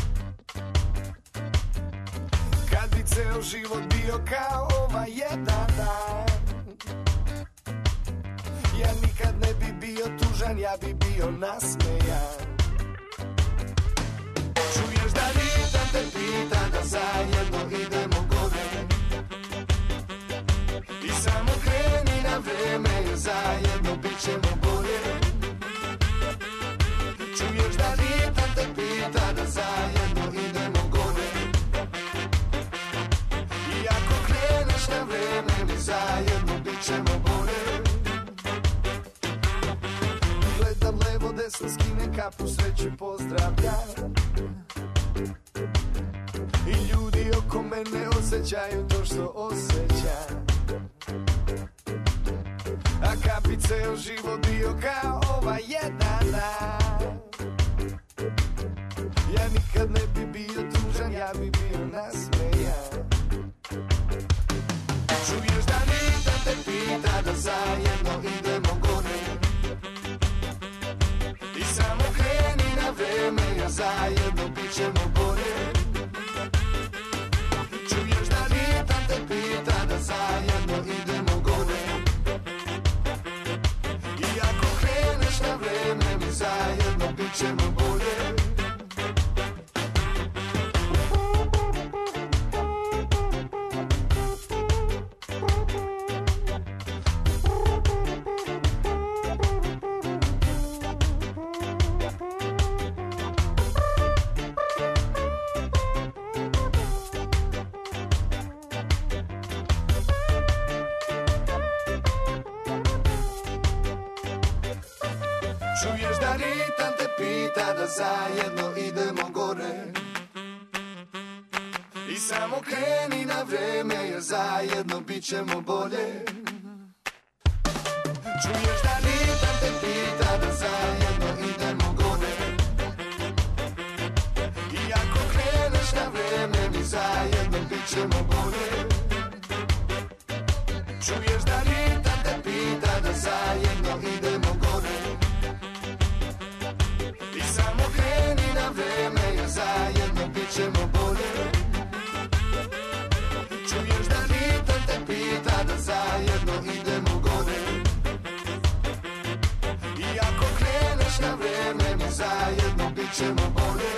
Kad bi ceo život bio kao ovaj jedan dan, ja nikad ne bi bio tužan, ja bi bio nasmejan. Čuješ da ritam te pita da zajedno idemo gore I samo kreni na vreme jer zajedno bit ćemo bolje. Čuješ da ritam te pita da zajedno idemo gore I ako kreneš na vreme mi zajedno bit ćemo bolje. Gledam levo desno, skinem kapu, sreću pozdravljam I ljudi oko mene osjećaju to što osjećam. A kad bi ceo život bio kao ovaj jedan dan, ja nikad ne bi bio tužan, ja bi bio nasmejan. Čuješ da ritam te pita da zajedno idemo gore I samo kreni na vreme jer zajedno bit ćemo bolje. Čuješ da ritam te pita da zajedno idemo gore I ako kreneš na vreme mi zajedno bit ćemo bolje. Čuješ da ritam te pita da zajedno idemo gore I samo kreni na vreme jer zajedno bit ćemo bolje. Čuješ da ritam te pita da zajedno idemo gore I ako kreni ćemo bolje. Čuješ da ritam te pita da zajedno idemo gore. I samo kreni na vreme jer zajedno bit ćemo bolje. Čuješ da ritam te pita da zajedno idemo gore. I ako kreneš na vreme mi zajedno bit ćemo bolje.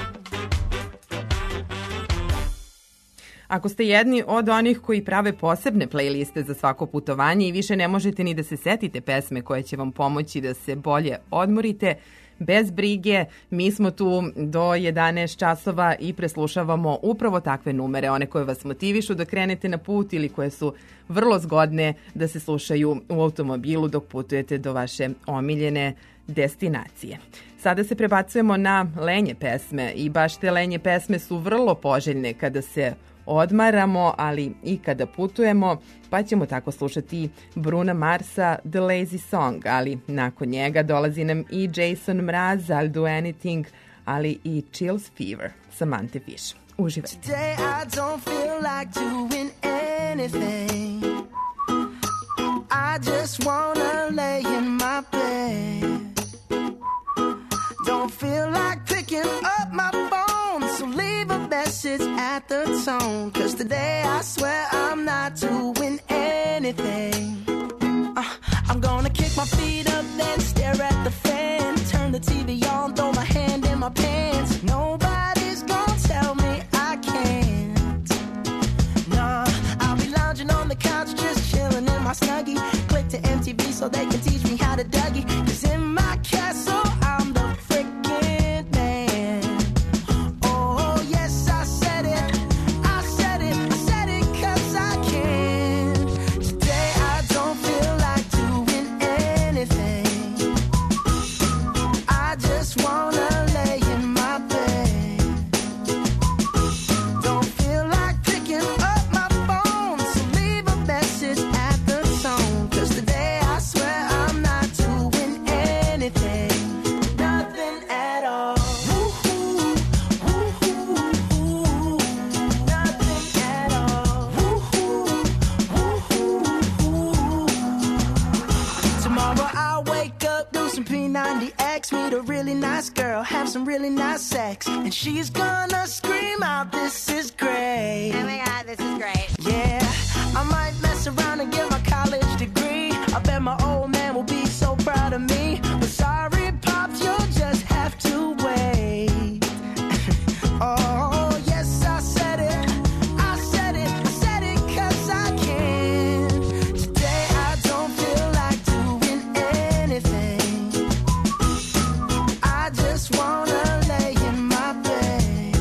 Ako ste jedni od onih koji prave posebne playliste za svako putovanje i više ne možete ni da se setite pesme koje će vam pomoći da se bolje odmorite, bez brige, mi smo tu do jedanaest časova i preslušavamo upravo takve numere, one koje vas motivišu da krenete na put ili koje su vrlo zgodne da se slušaju u automobilu dok putujete do vaše omiljene destinacije. Sada se prebacujemo na lenje pesme i baš te lenje pesme su vrlo poželjne kada se odmaramo, ali i kada putujemo, pa ćemo tako slušati Bruna Marsa The Lazy Song, ali nakon njega dolazi nam i Jason Mraz, I'll Do Anything, ali i Chills Fever, Samantha Fish. Uživajte. Today I don't feel like doing anything. I just wanna lay in my bed. Don't feel like picking up my phone, so leave a message at the tone. Cause today I swear I'm not doing anything. uh, I'm gonna kick my feet up, then stare at the fan. Turn the T V on, throw my hand in my pants. Nobody's gonna tell me I can't. Nah, I'll be lounging on the couch, just chilling in my Snuggie. Click to M T V so they can teach me how to Dougie. Cause in my castle I'm the freaking man. Oh yes, I said it, I said it, I said it cause I can. Today I don't feel like doing anything. I just wanna lay in my bed. Don't feel like picking up my phone, so leave a message at the tone. Cause today I swear I'm not doing anything. Nothing at all. Woo-hoo, woo-hoo, nothing at all. Woo-hoo, woo-hoo. Tomorrow I'll wake up, do some P ninety X, meet a really nice girl, have some really nice sex, and she's gonna scream out, "This is great." Oh my god, this is great. Yeah, I might mess around and get my college degree. I bet my old man will be so proud of me. But sorry, Pops, you'll just have to wait. Oh, yes, I said it. I said it. I said it cause I can. Today I don't feel like doing anything. I just wanna lay in my bed.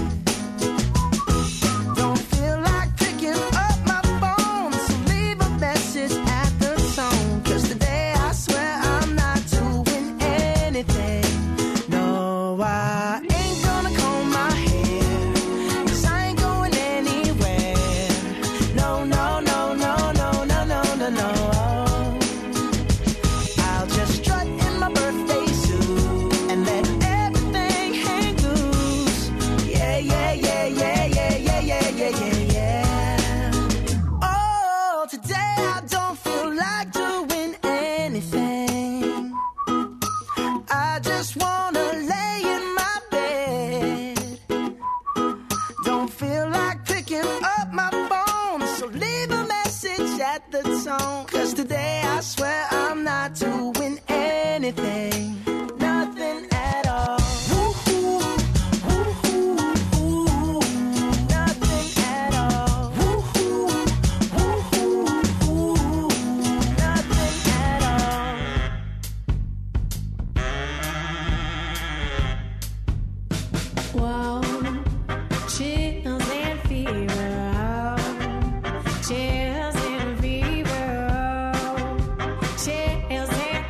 Don't feel like picking up my phone, so leave a message at the tone. Cause today I swear I'm not doing anything. No, I ain't gonna comb my hair, cause I ain't going anywhere. No, no, no, no, no, no, no, no, no. I'll just strut in my birthday suit and let everything hang loose. Yeah, yeah, yeah, yeah, yeah, yeah, yeah, yeah, yeah, yeah. Oh, today I don't feel like doing anything. I just wanna lay in my bed. Don't feel like picking up my phone, so leave a message at the tone. Cause today I swear I'm not doing anything. Nothing at all. Woo-hoo, woo-hoo, nothing at all. Woo-hoo, woo-hoo, nothing at all. Whoa, chills and fever, chills and fever, chills and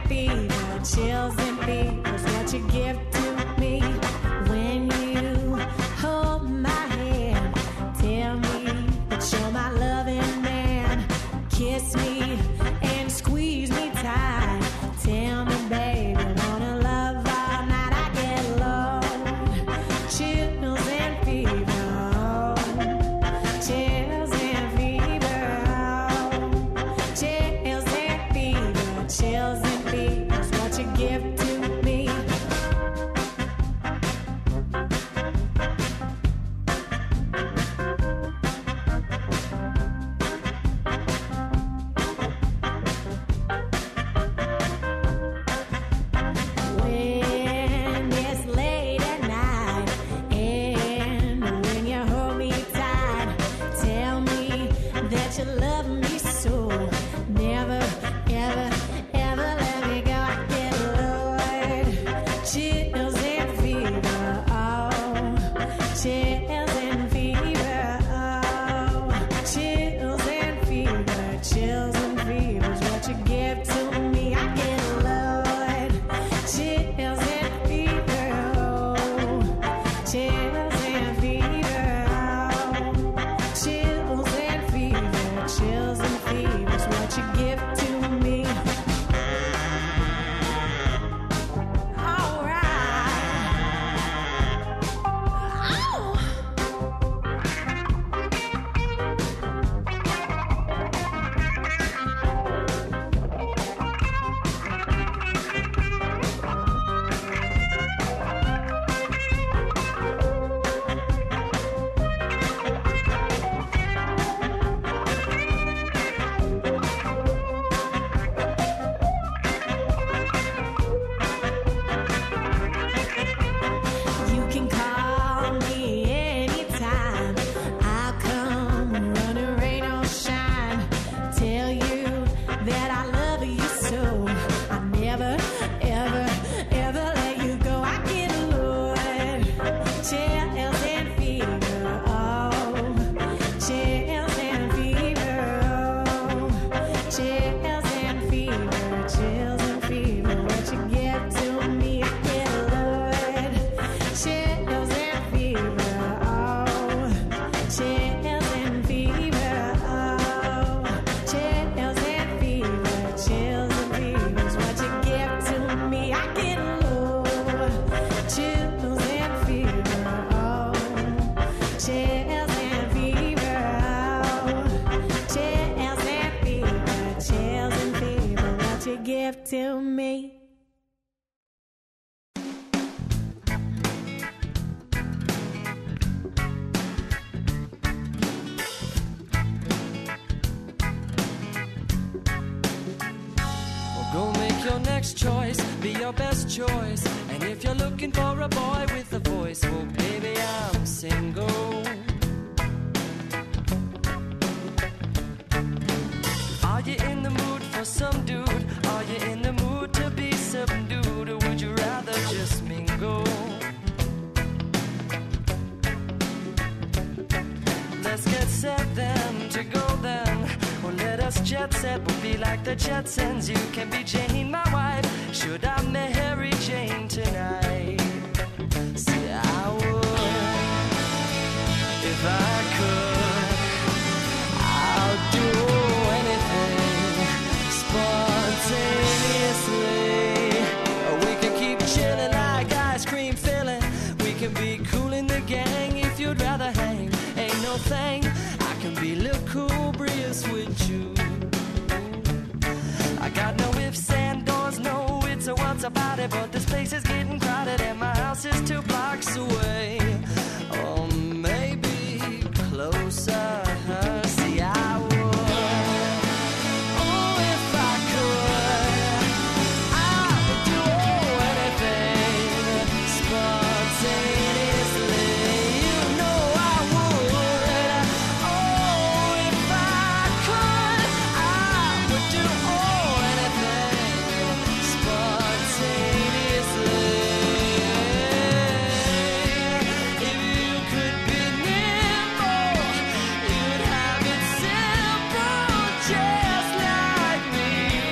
you love me so. Never, ever, ever let me go. I get lowered. Chills and fever, oh. Chills and fever, oh. Chills and fever, chills and fever is what you give to me. I get lowered. Chills and fever, oh. Chills and fever, oh. Chills and fever, chills and fever is what you give to me. All right. Oh. You can call me anytime. I'll come, running rain or shine. Tell you that I love you so. I never, ever, ever let you go. I get alone. Chills and fever, oh. Chills and fever, oh. Chills and fever, chills and fever. What you give to me, I get alone. Chills and fever, oh. Chills and fever, oh. Chills and fever, chills and fever is what you give to me. I get low. Chills and fever, oh. Chills and fever, oh. Chills and fever, chills and fever, what you give to me. Well, go make your next choice, be your best choice. And if you're looking for a boy with a voice, well, baby, I'm single. Are you in the mood for some dude? Are you in the mood to be subdued? Or would you rather just mingle? Let's get set then to go then. Or let us jet set. We'll be like the Jetsons. You can be Jane, my wife. Should I marry Jane tonight? See, I would if I could. I'll do anything spontaneously. We can keep chilling like ice cream filling. We can be cool in the gang if you'd rather hang. Ain't no thing. I can be lugubrious with you. I got no ifs and doors, no it's or what's about it. But this place is getting crowded and my house is two blocks away. Or maybe closer. See, I would. Oh, if I could, I would do anything spontaneously. You know I would. Oh, if I could, I would do anything spontaneously. If you could be nimble, you'd have it simple, just like me.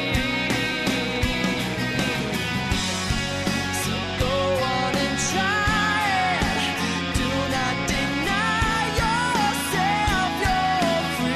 So go on and try it. Do not deny yourself your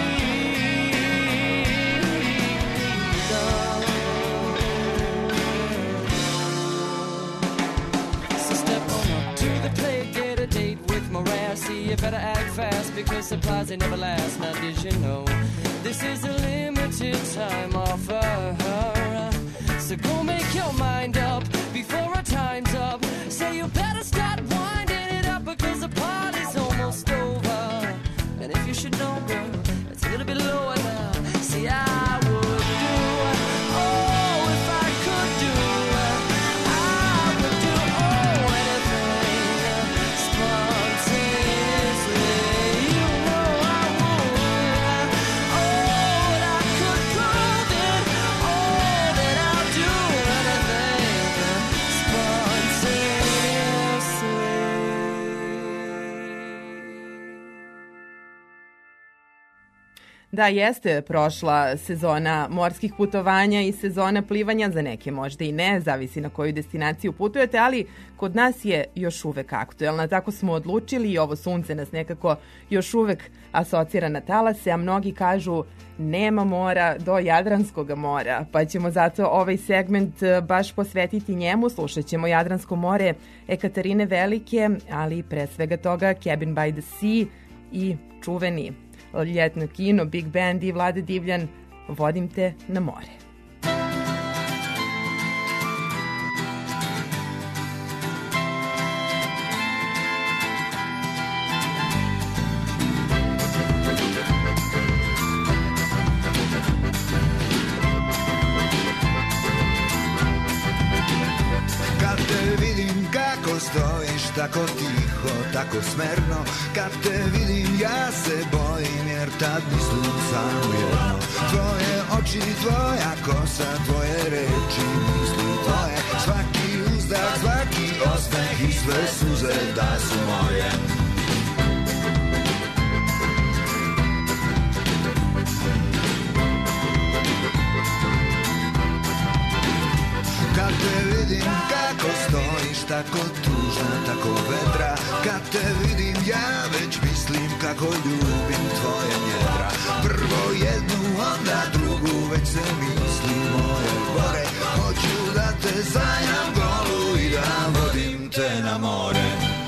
freedom. So step on up to the plate, get a date with Mariah. See, you better act fast because supplies they never last. Now did you know this is a limited time offer? So go make your mind up before our time's up. Say you better start winding it up because the party's almost over. And if you should know, girl, it's a little bit lower now. See, I would do, oh, if I could do, I would do, oh, anything spontaneously. You know I would, oh, Da, jeste prošla sezona morskih putovanja i sezona plivanja, za neke možda i ne, zavisi na koju destinaciju putujete, ali kod nas je još uvek aktuelna. Tako smo odlučili i ovo sunce nas nekako još uvek asocira na talase, a mnogi kažu nema mora do Jadranskog mora, pa ćemo zato ovaj segment e, baš posvetiti njemu. Slušat ćemo Jadransko more Ekaterine Velike, ali pre svega toga Cabin by the Sea i čuveni ljetno kino, Big Band i Vlade Divljan, Vodim te na more. Kad te vidim kako stojiš tako tiho, tako smerno, kad te vidim ja se bojim jer tad mislim samo jedno. Tvoje oči, tvoja kosa, tvoje reči, misli tvoje, svaki uzdah, svaki osmeh i sve suze da su moje. Kad te vidim kako stojiš tako tužna, tako vedra, kad te vidim ja već mislim kako ljubim tvoje njedra. Prvo jednu, onda drugu, već se misli moje gore. Hoću da te sanjam golu i da vodim te na more.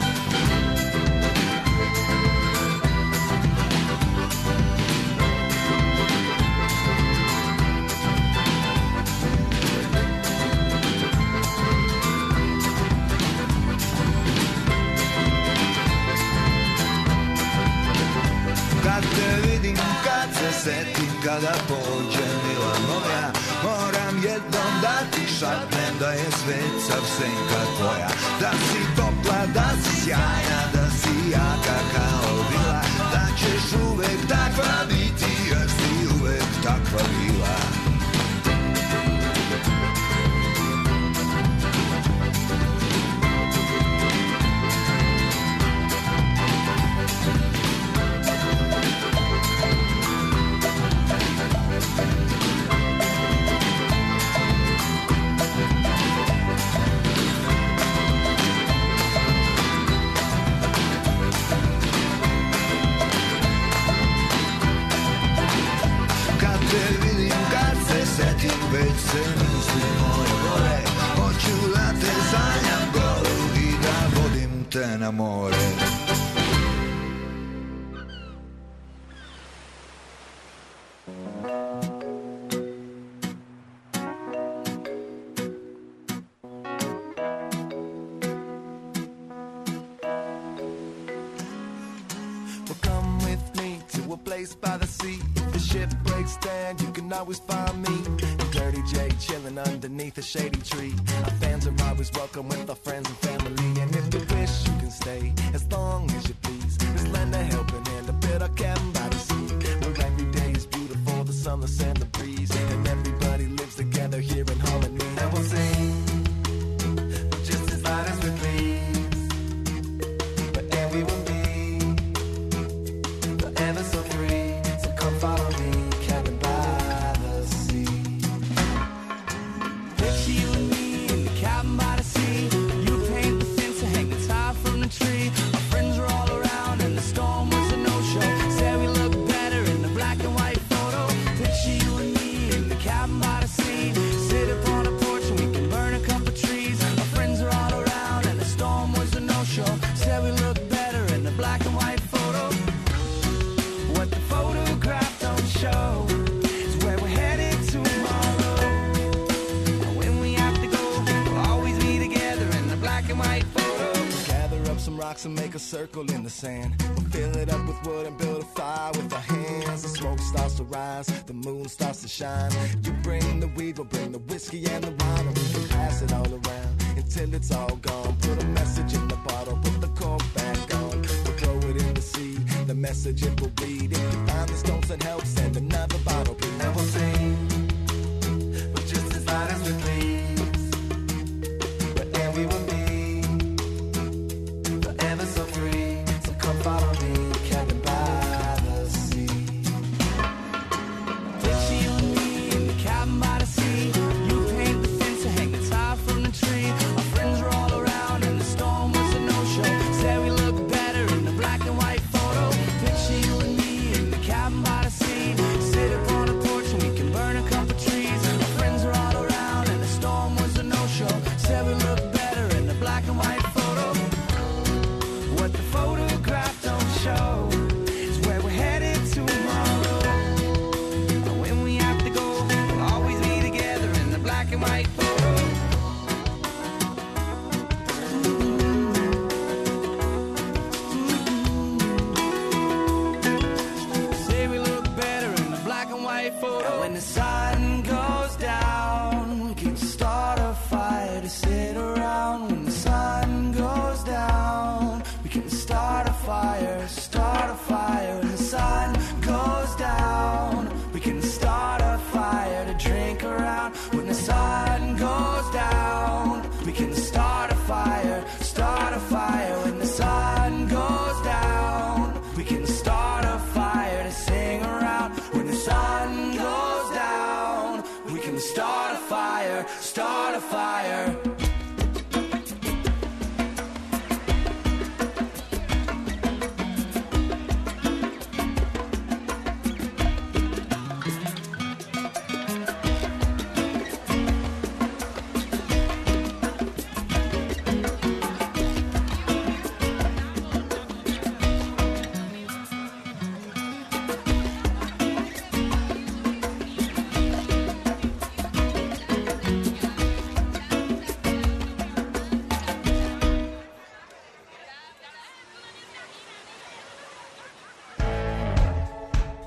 Kad te vidim, kad se setim, kada pođe mila moja, moram jednom da ti šapnem da je svet sav senka tvoja. Da si topla, da si sjajna, da si jaka kao vila, da ćeš uvek takva biti jer si uvek takva bila. Već se misli moje gore, hoću da te sanjam golu i da vodim te na more. Well, come with me to a place by the sea. If the ship breaks down, you can always find me. Dirty J chilling underneath a shady tree. Our fans are always welcome with our friends and family. And if you wish, you can stay as long as you please. Just lend a helping hand, a bit of cabin by the sea. Where every day is beautiful, the sunless and the breeze. And everybody lives together here in harmony. And we'll sing just as loud as we please. Wherever we will be, forever so free. So come follow me, cabin by the sea. Picture you and me in the cabin by the sea. You paint the fence and hang the tie from the tree. Our friends are all around and the storm was a no-show. Said we look better in the black and white photo. Picture you and me in the cabin by the sea. Sit upon a porch and we can burn a couple trees. Our friends are all around and the storm was a no-show. Said we look better in the black and white photo. What the photograph don't show is where we're headed tomorrow. And when we have to go, we'll always be together in the black and white photo. Gather up some rocks and make a circle in the sand. We'll fill it up with wood and build a fire with our hands. The smoke starts to rise, the moon starts to shine. You bring the weed, we'll bring the whiskey and the wine, and we can pass it all around until it's all gone. Put a message in the bottle, put the cork back on. We'll throw it in the sea, the message it will read. If you find the stones that help, send another bottle, please. And we'll sing, but just as loud as we please. Wherever we will be, forever so free. So come follow me, cabin by the sea.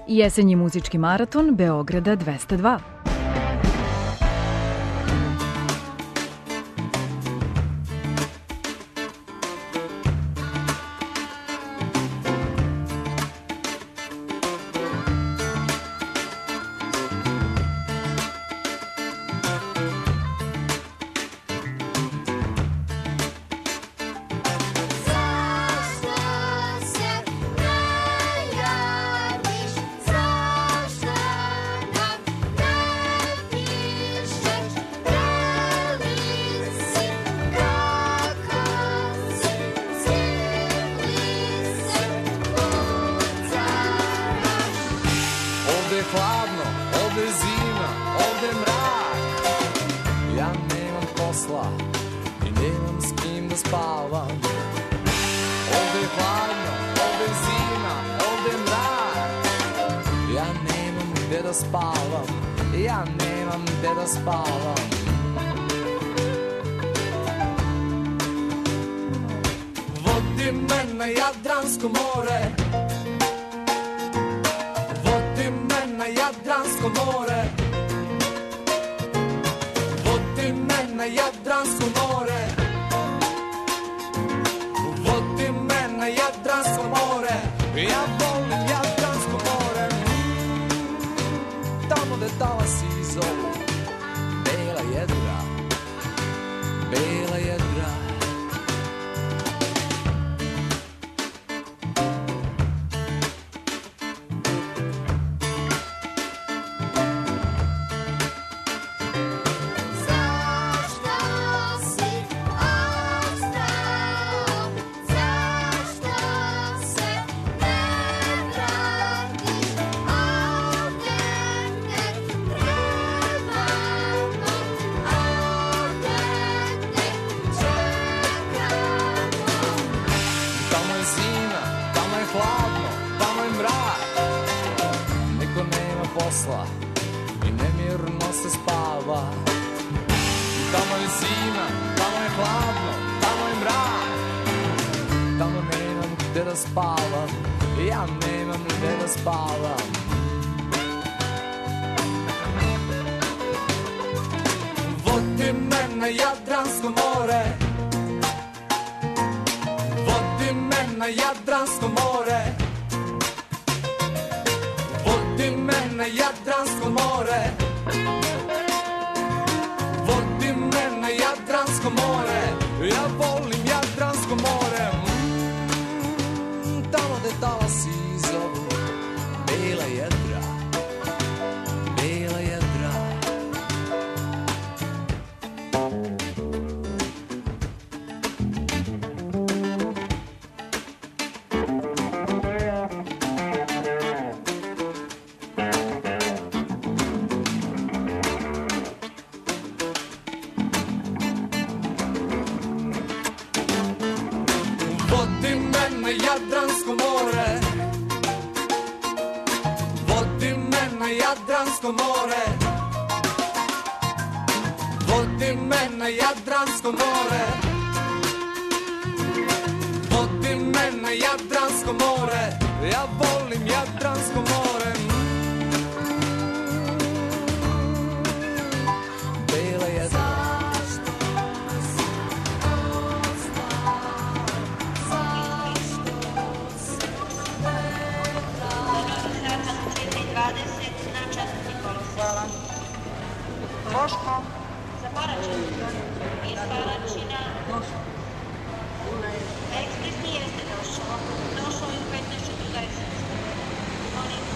Jesenji muzički maraton Beograda dvesta dva. Ovde je hladno, ovde je zima, ovde je mrak. Ja nemam posla i nemam s kim da spavam. Ovde je hladno, ovde je zima, ovde je mrak. Ja nemam gde da spavam, ja nemam gde da spavam. Vodi me na Jadransko more, vodi me na Jadransko more, vodi me na Jadransko more, vodi me na Jadransko more. Ja volim Jadransko more, tamo gde talasi zovu, bela jedra, bela jedra. Posla i nemirno se spava. Tamo je zima, tamo je hladno, tamo je mrak. Tamo nemam gde da spavam, ja nemam gde da spavam. Vodi me na Jadransko more, vodi me na Jadransko more, vodi me na Jadransko more, vodi me na Jadransko more. Ja volim Jadransko more, mm, tamo gde talasi zovu, bela jedra, bela jedra. Vodi me na Jadransko more, vodi me na Jadransko more, vodi me na Jadransko more, vodi me na Jadransko more. Ja volim Jadransko more, mm, bela jedra. Hvala. Boško. Za Paračina. Iz Paračina. Ekspres nije jeste došao. Došao je u petnaest četrdeset. Molim.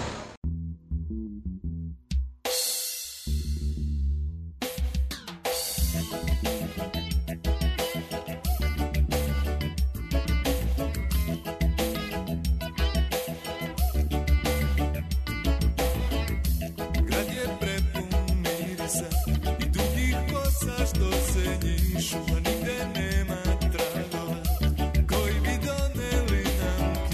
Grad je prepun mirisa i dugih kosa što se njišu, a nigde nema tragova koji bi doneli nam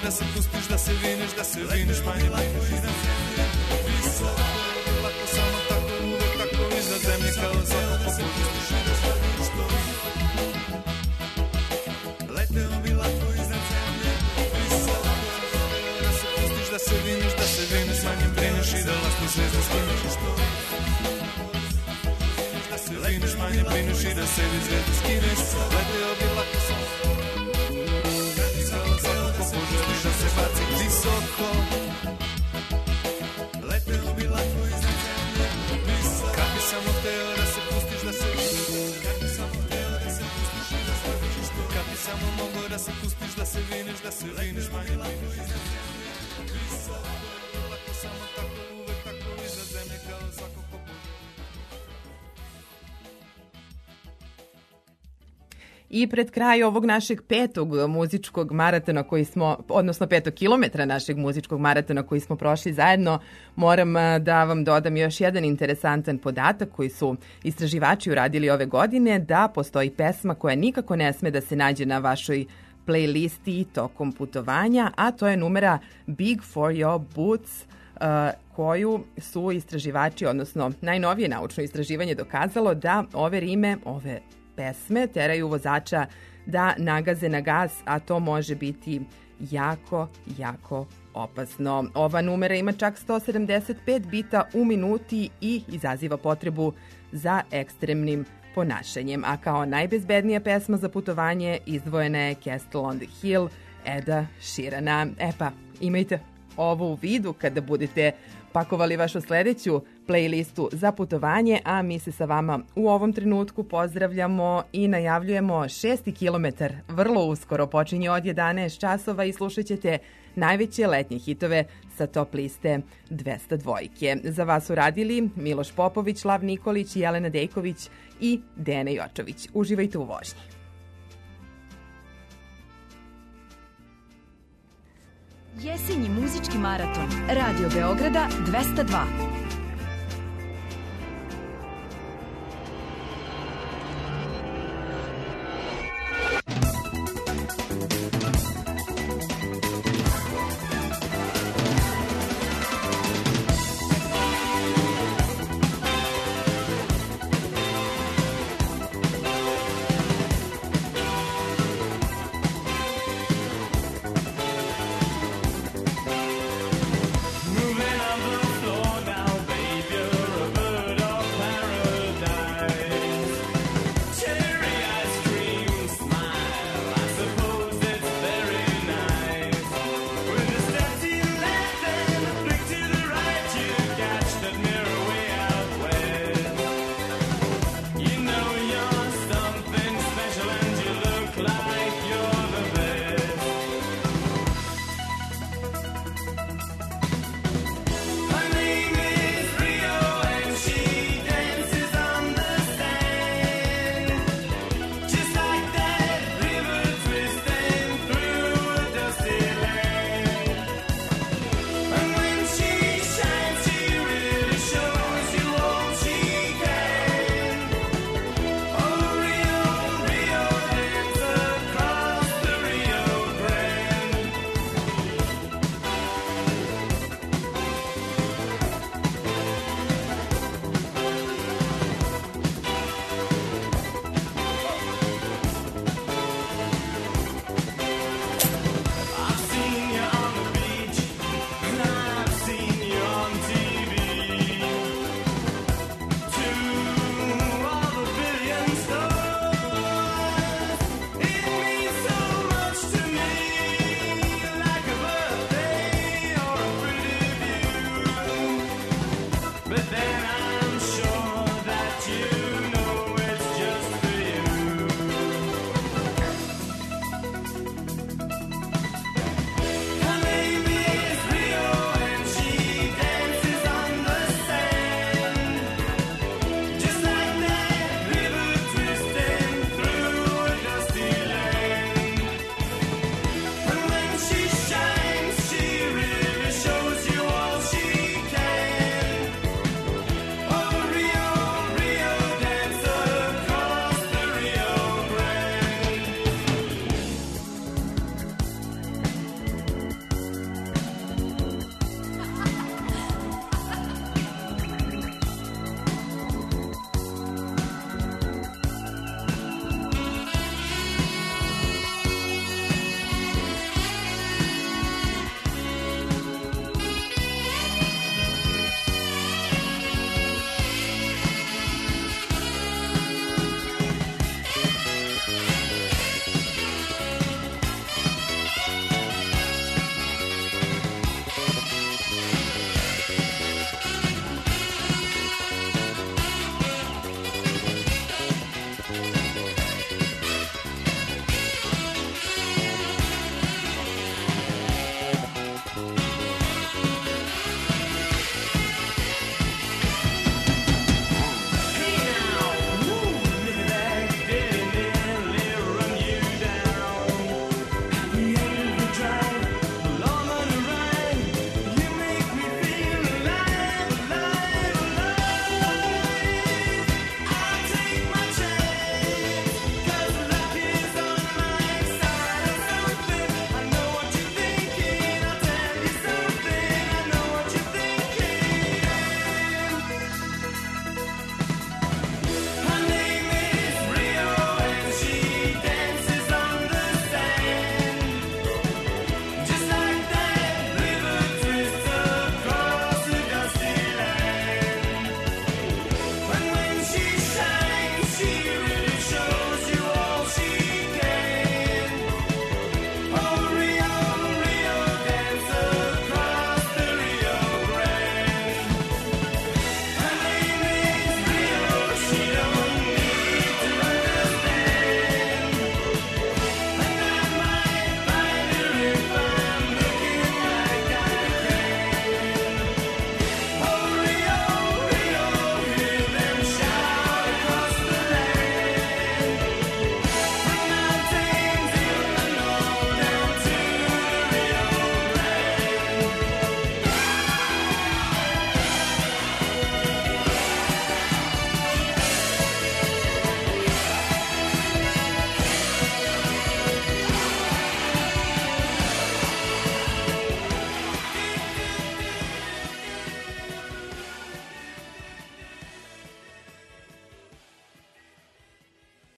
da se pustiš, da se viniš, da se viniš, manje viniš i da se visoko, lako samo tako, uvek tako iznad zemlje kao svako popustiš. Leteo bi lako iznad zemlje, visoko, da se pustiš, da se viniš, da se viniš, manje brineš i da lako zvezda skineš. Da se viniš, manje brineš i da sebi zvezda skineš. Leteo bi lako samo poželiš da se baci visoko. Leteo bi lako iznad zemlje, visoko. Kad bi samo hteo da se pustiš, da se viniš, kad bi samo hteo da se pustiš i da se viniš, kad bi samo mogo da se pustiš, da se viniš, da se viniš, manje viniš iznad zemlje, visoko. Lako samo tako, uvek tako iznad zemlje kao svako ko poželi. I pred kraj ovog našeg petog muzičkog maratona koji smo, odnosno petog kilometra našeg muzičkog maratona koji smo prošli zajedno, moram a, da vam dodam još jedan interesantan podatak koji su istraživači uradili ove godine, da postoji pesma koja nikako ne sme da se nađe na vašoj playlisti tokom putovanja, a to je numera Big for Your Boots, a, koju su istraživači, odnosno najnovije naučno istraživanje dokazalo da ove rime, ove pesme teraju vozača da nagaze na gas, a to može biti jako, jako opasno. Ova numera ima čak sto sedamdeset pet bita u minuti i izaziva potrebu za ekstremnim ponašanjem. A kao najbezbednija pesma za putovanje izdvojena je Castle on the Hill Eda Sheerana. E pa, imajte ovo u vidu kada budete pakovali vašu sledeću playlistu za putovanje, a mi se sa vama u ovom trenutku pozdravljamo i najavljujemo šesti kilometar. Vrlo uskoro počinje od jedanaest časova i slušat ćete najveće letnje hitove sa top liste dvesta dvojke. Za vas uradili Miloš Popović, Lav Nikolić, Jelena Dejković i Dena Jočović. Uživajte u vožnji. Jesenji muzički maraton Radio Beograda dvesta dva.